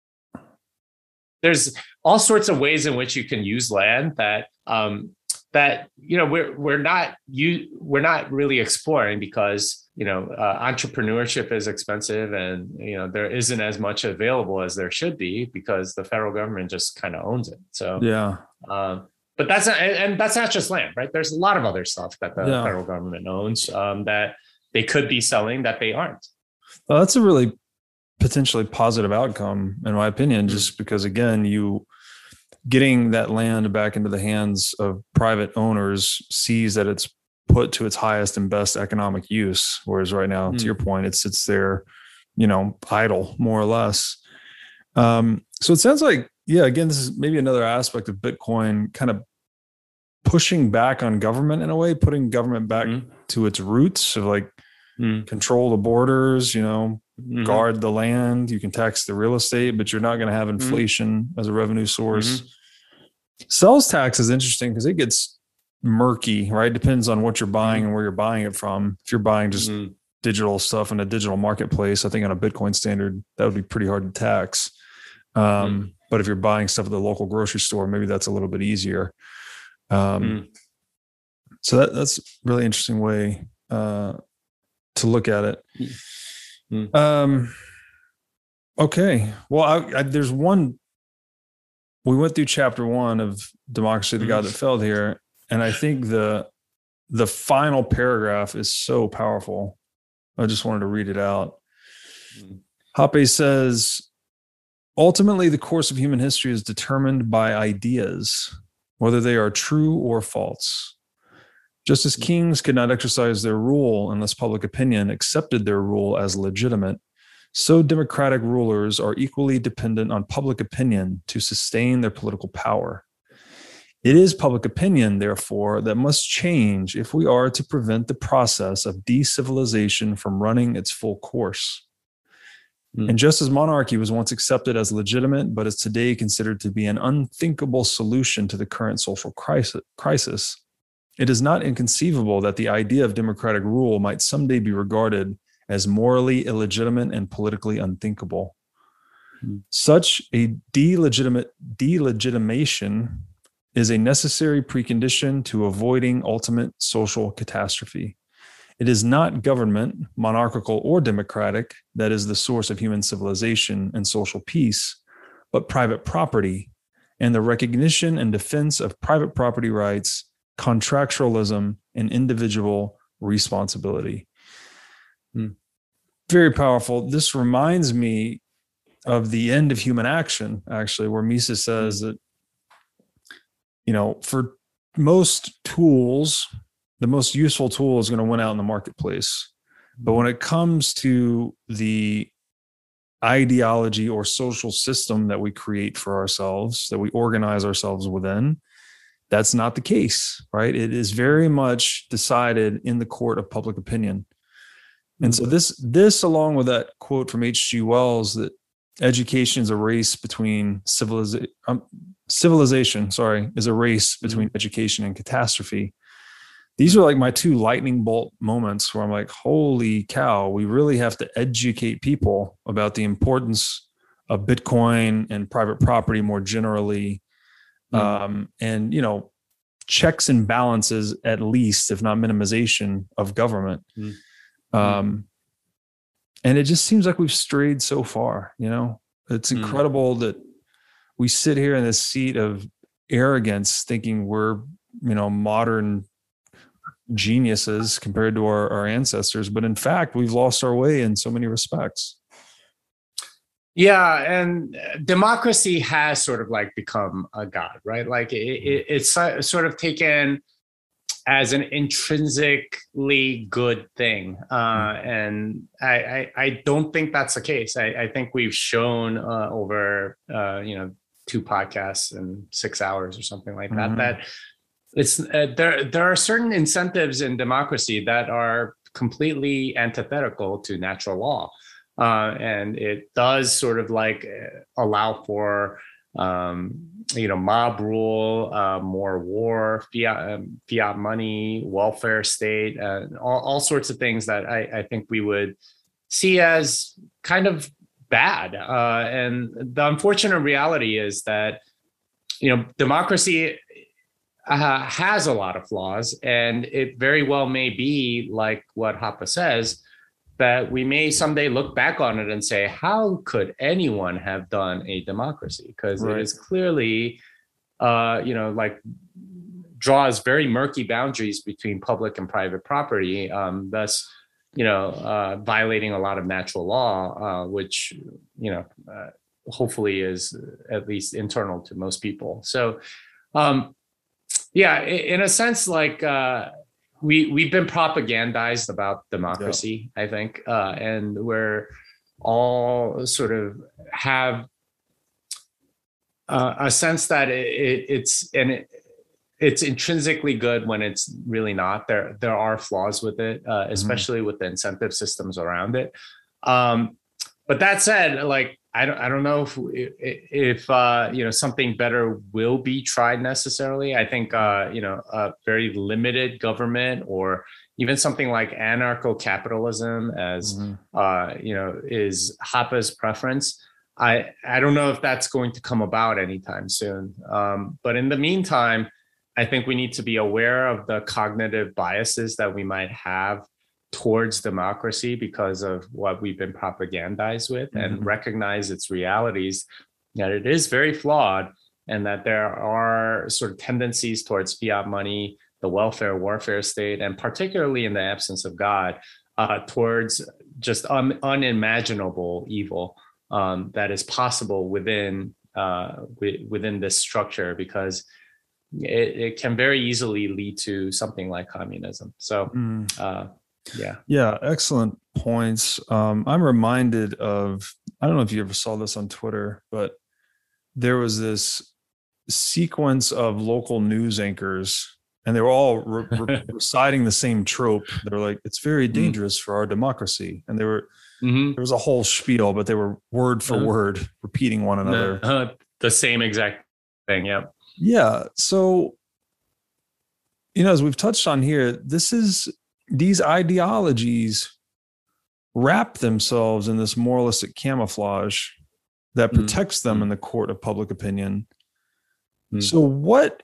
there's all sorts of ways in which you can use land that. Um, that, you know, we're we're not you we're not really exploring because, you know, uh, entrepreneurship is expensive and, you know, there isn't as much available as there should be because the federal government just kind of owns it. So, yeah. Um, but that's not, and that's not just land, right? There's a lot of other stuff that the yeah. federal government owns um, that they could be selling that they aren't. Well, that's a really potentially positive outcome, in my opinion, mm-hmm. just because, again, you getting that land back into the hands of private owners sees that it's put to its highest and best economic use. Whereas right now, mm. to your point, it sits there, you know, idle more or less. Um, so it sounds like, yeah, again, this is maybe another aspect of Bitcoin kind of pushing back on government in a way, putting government back mm. to its roots of like mm. control the borders, you know, mm-hmm. guard the land. You can tax the real estate, but you're not going to have inflation mm. as a revenue source. Mm-hmm. Sales tax is interesting because it gets murky, right? Depends on what you're buying mm. and where you're buying it from. If you're buying just mm. digital stuff in a digital marketplace, I think on a Bitcoin standard, that would be pretty hard to tax. Um, mm. But if you're buying stuff at the local grocery store, maybe that's a little bit easier. Um, mm. So that, that's a really interesting way uh, to look at it. Mm. Um, okay. Well, I, I, there's one, we went through chapter one of Democracy, the mm. God That Failed here. And I think the, the final paragraph is so powerful. I just wanted to read it out. Mm. Hoppe says, ultimately, the course of human history is determined by ideas, whether they are true or false. Just as kings could not exercise their rule unless public opinion accepted their rule as legitimate, so democratic rulers are equally dependent on public opinion to sustain their political power. It is public opinion, therefore, that must change if we are to prevent the process of de-civilization from running its full course. Mm. And just as monarchy was once accepted as legitimate, but is today considered to be an unthinkable solution to the current social crisis, it is not inconceivable that the idea of democratic rule might someday be regarded as morally illegitimate and politically unthinkable. Mm. Such a delegitimate delegitimation is a necessary precondition to avoiding ultimate social catastrophe. It is not government, monarchical or democratic, that is the source of human civilization and social peace, but private property and the recognition and defense of private property rights, contractualism, and individual responsibility. Hmm. Very powerful. This reminds me of the end of human action, actually, where Mises says that, you know, for most tools, the most useful tool is going to win out in the marketplace. But when it comes to the ideology or social system that we create for ourselves, that we organize ourselves within, that's not the case, right? It is very much decided in the court of public opinion. And so this, this along with that quote from H G Wells that education is a race between civilization, um, civilization, sorry, is a race between mm-hmm. education and catastrophe. These are like my two lightning bolt moments where I'm like, holy cow, we really have to educate people about the importance of Bitcoin and private property more generally. Mm. Um, and, you know, checks and balances, at least, if not minimization of government. Mm. Um, and it just seems like we've strayed so far, you know, it's incredible mm. that we sit here in this seat of arrogance thinking we're, you know, modern geniuses compared to our, our ancestors, but in fact we've lost our way in so many respects. Yeah, and democracy has sort of like become a god, right? Like it, it, it's sort of taken as an intrinsically good thing, uh, and I, I I don't think that's the case. I, I think we've shown uh, over uh, you know two podcasts and six hours or something like that mm-hmm. that. It's uh, there. There are certain incentives in democracy that are completely antithetical to natural law, uh, and it does sort of like allow for um, you know mob rule, uh, more war, fiat um, fiat money, welfare state, uh, all, all sorts of things that I, I think we would see as kind of bad. Uh, and the unfortunate reality is that you know democracy. Uh, has a lot of flaws, and it very well may be like what Hoppe says, that we may someday look back on it and say, how could anyone have done a democracy? Because right. it is clearly, uh, you know, like draws very murky boundaries between public and private property, um, thus, you know, uh, violating a lot of natural law, uh, which, you know, uh, hopefully is at least internal to most people. So, um, yeah, in a sense, like uh, we we've been propagandized about democracy, yeah. I think, uh, and we're all sort of have uh, a sense that it, it, it's and it, it's intrinsically good when it's really not. There there are flaws with it, uh, especially mm-hmm. with the incentive systems around it. Um, but that said, like I don't I don't know if if uh, you know something better will be tried necessarily. I think uh, you know a very limited government or even something like anarcho-capitalism, as mm-hmm. uh, you know, is Hoppe's preference. I I don't know if that's going to come about anytime soon. Um, but in the meantime, I think we need to be aware of the cognitive biases that we might have towards democracy because of what we've been propagandized with, mm-hmm. and recognize its realities, that it is very flawed, and that there are sort of tendencies towards fiat money, the welfare warfare state, and particularly in the absence of God, uh, towards just un- unimaginable evil um, that is possible within uh, w- within this structure, because it, it can very easily lead to something like communism. So, mm. uh, yeah. Yeah, excellent points. Um, I'm reminded of, I don't know if you ever saw this on Twitter, but there was this sequence of local news anchors, and they were all re- re- reciting the same trope. They were like, it's very dangerous mm. for our democracy. And they were, mm-hmm. there was a whole spiel, but they were word for uh-huh. word repeating one another. Uh, the same exact thing. Yep. Yeah. So, you know, as we've touched on here, this is, these ideologies wrap themselves in this moralistic camouflage that protects mm. them mm. in the court of public opinion. Mm. So what,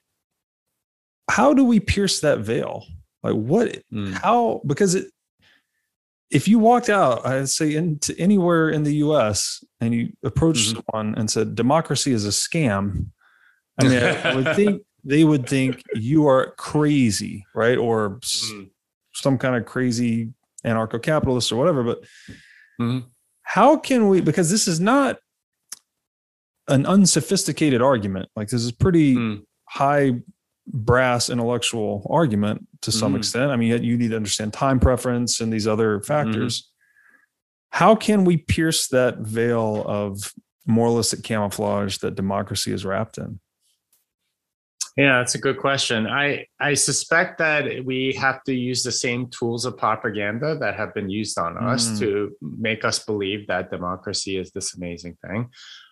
how do we pierce that veil? Like what, mm. how, because it, if you walked out, I'd say into anywhere in the U S and you approached mm-hmm. someone and said, democracy is a scam, I mean, I would think they would think you are crazy, right? Or mm. some kind of crazy anarcho-capitalist or whatever. But mm-hmm. how can we, because this is not an unsophisticated argument. Like this is pretty mm. high brass intellectual argument to some mm. extent. I mean, you need to understand time preference and these other factors. Mm-hmm. How can we pierce that veil of moralistic camouflage that democracy is wrapped in? Yeah, that's a good question. I, I suspect that we have to use the same tools of propaganda that have been used on us mm. to make us believe that democracy is this amazing thing.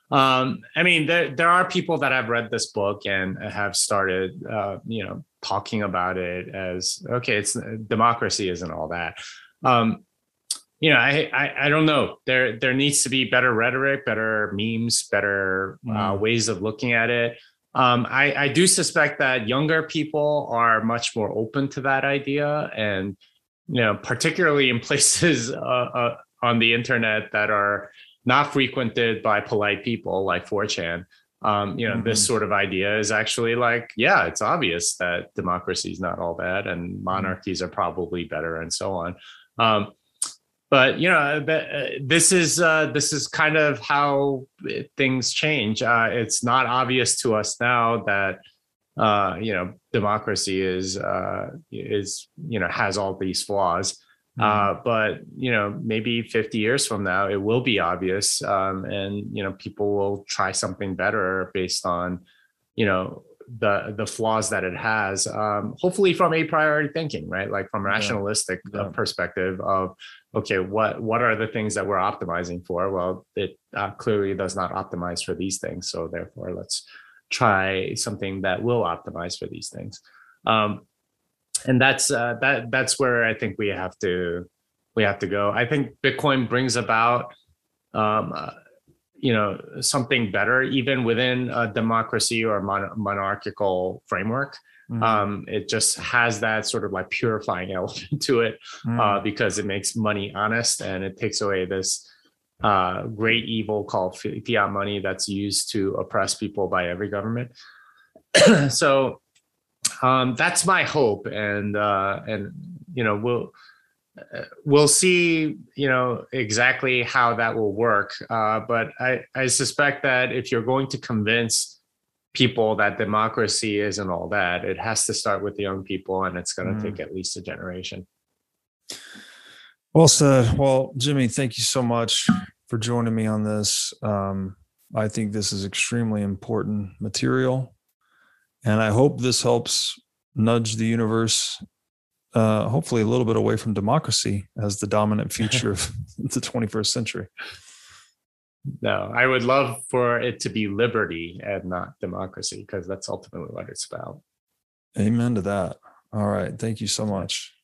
Um, I mean, there there are people that have read this book and have started, uh, you know, talking about it as, okay, it's democracy isn't all that. Um, you know, I, I I don't know. There there needs to be better rhetoric, better memes, better mm. uh, ways of looking at it. Um, I, I do suspect that younger people are much more open to that idea, and you know, particularly in places uh, uh, on the internet that are not frequented by polite people like four chan. Um, you know, mm-hmm. this sort of idea is actually like, yeah, it's obvious that democracy is not all bad, and monarchies are probably better, and so on. Um, But you know, this is uh, this is kind of how things change. Uh, it's not obvious to us now that uh, you know democracy is uh, is you know has all these flaws. Mm-hmm. Uh, but you know, maybe fifty years from now, it will be obvious, um, and you know, people will try something better based on you know the the flaws that it has. Um, hopefully, from a priori thinking, right? Like from a rationalistic yeah. Yeah. perspective of. Okay, what what are the things that we're optimizing for? Well, it uh, clearly does not optimize for these things. So therefore, let's try something that will optimize for these things. Um, and that's uh, that that's where I think we have to we have to go. I think Bitcoin brings about um, uh, you know something better even within a democracy or mon- monarchical framework. Mm. Um, it just has that sort of like purifying element to it mm. uh, because it makes money honest, and it takes away this uh, great evil called fiat money that's used to oppress people by every government. So um, that's my hope, and uh, and you know we'll uh, we'll see, you know, exactly how that will work. Uh, but I, I suspect that if you're going to convince people that democracy isn't all that, it has to start with the young people, and it's going to mm. take at least a generation. Well said. Well, Jimmy, thank you so much for joining me on this. Um, I think this is extremely important material, and I hope this helps nudge the universe, uh, hopefully a little bit away from democracy as the dominant feature of the twenty-first century. No, I would love for it to be liberty and not democracy, because that's ultimately what it's about. Amen to that. All right. Thank you so much.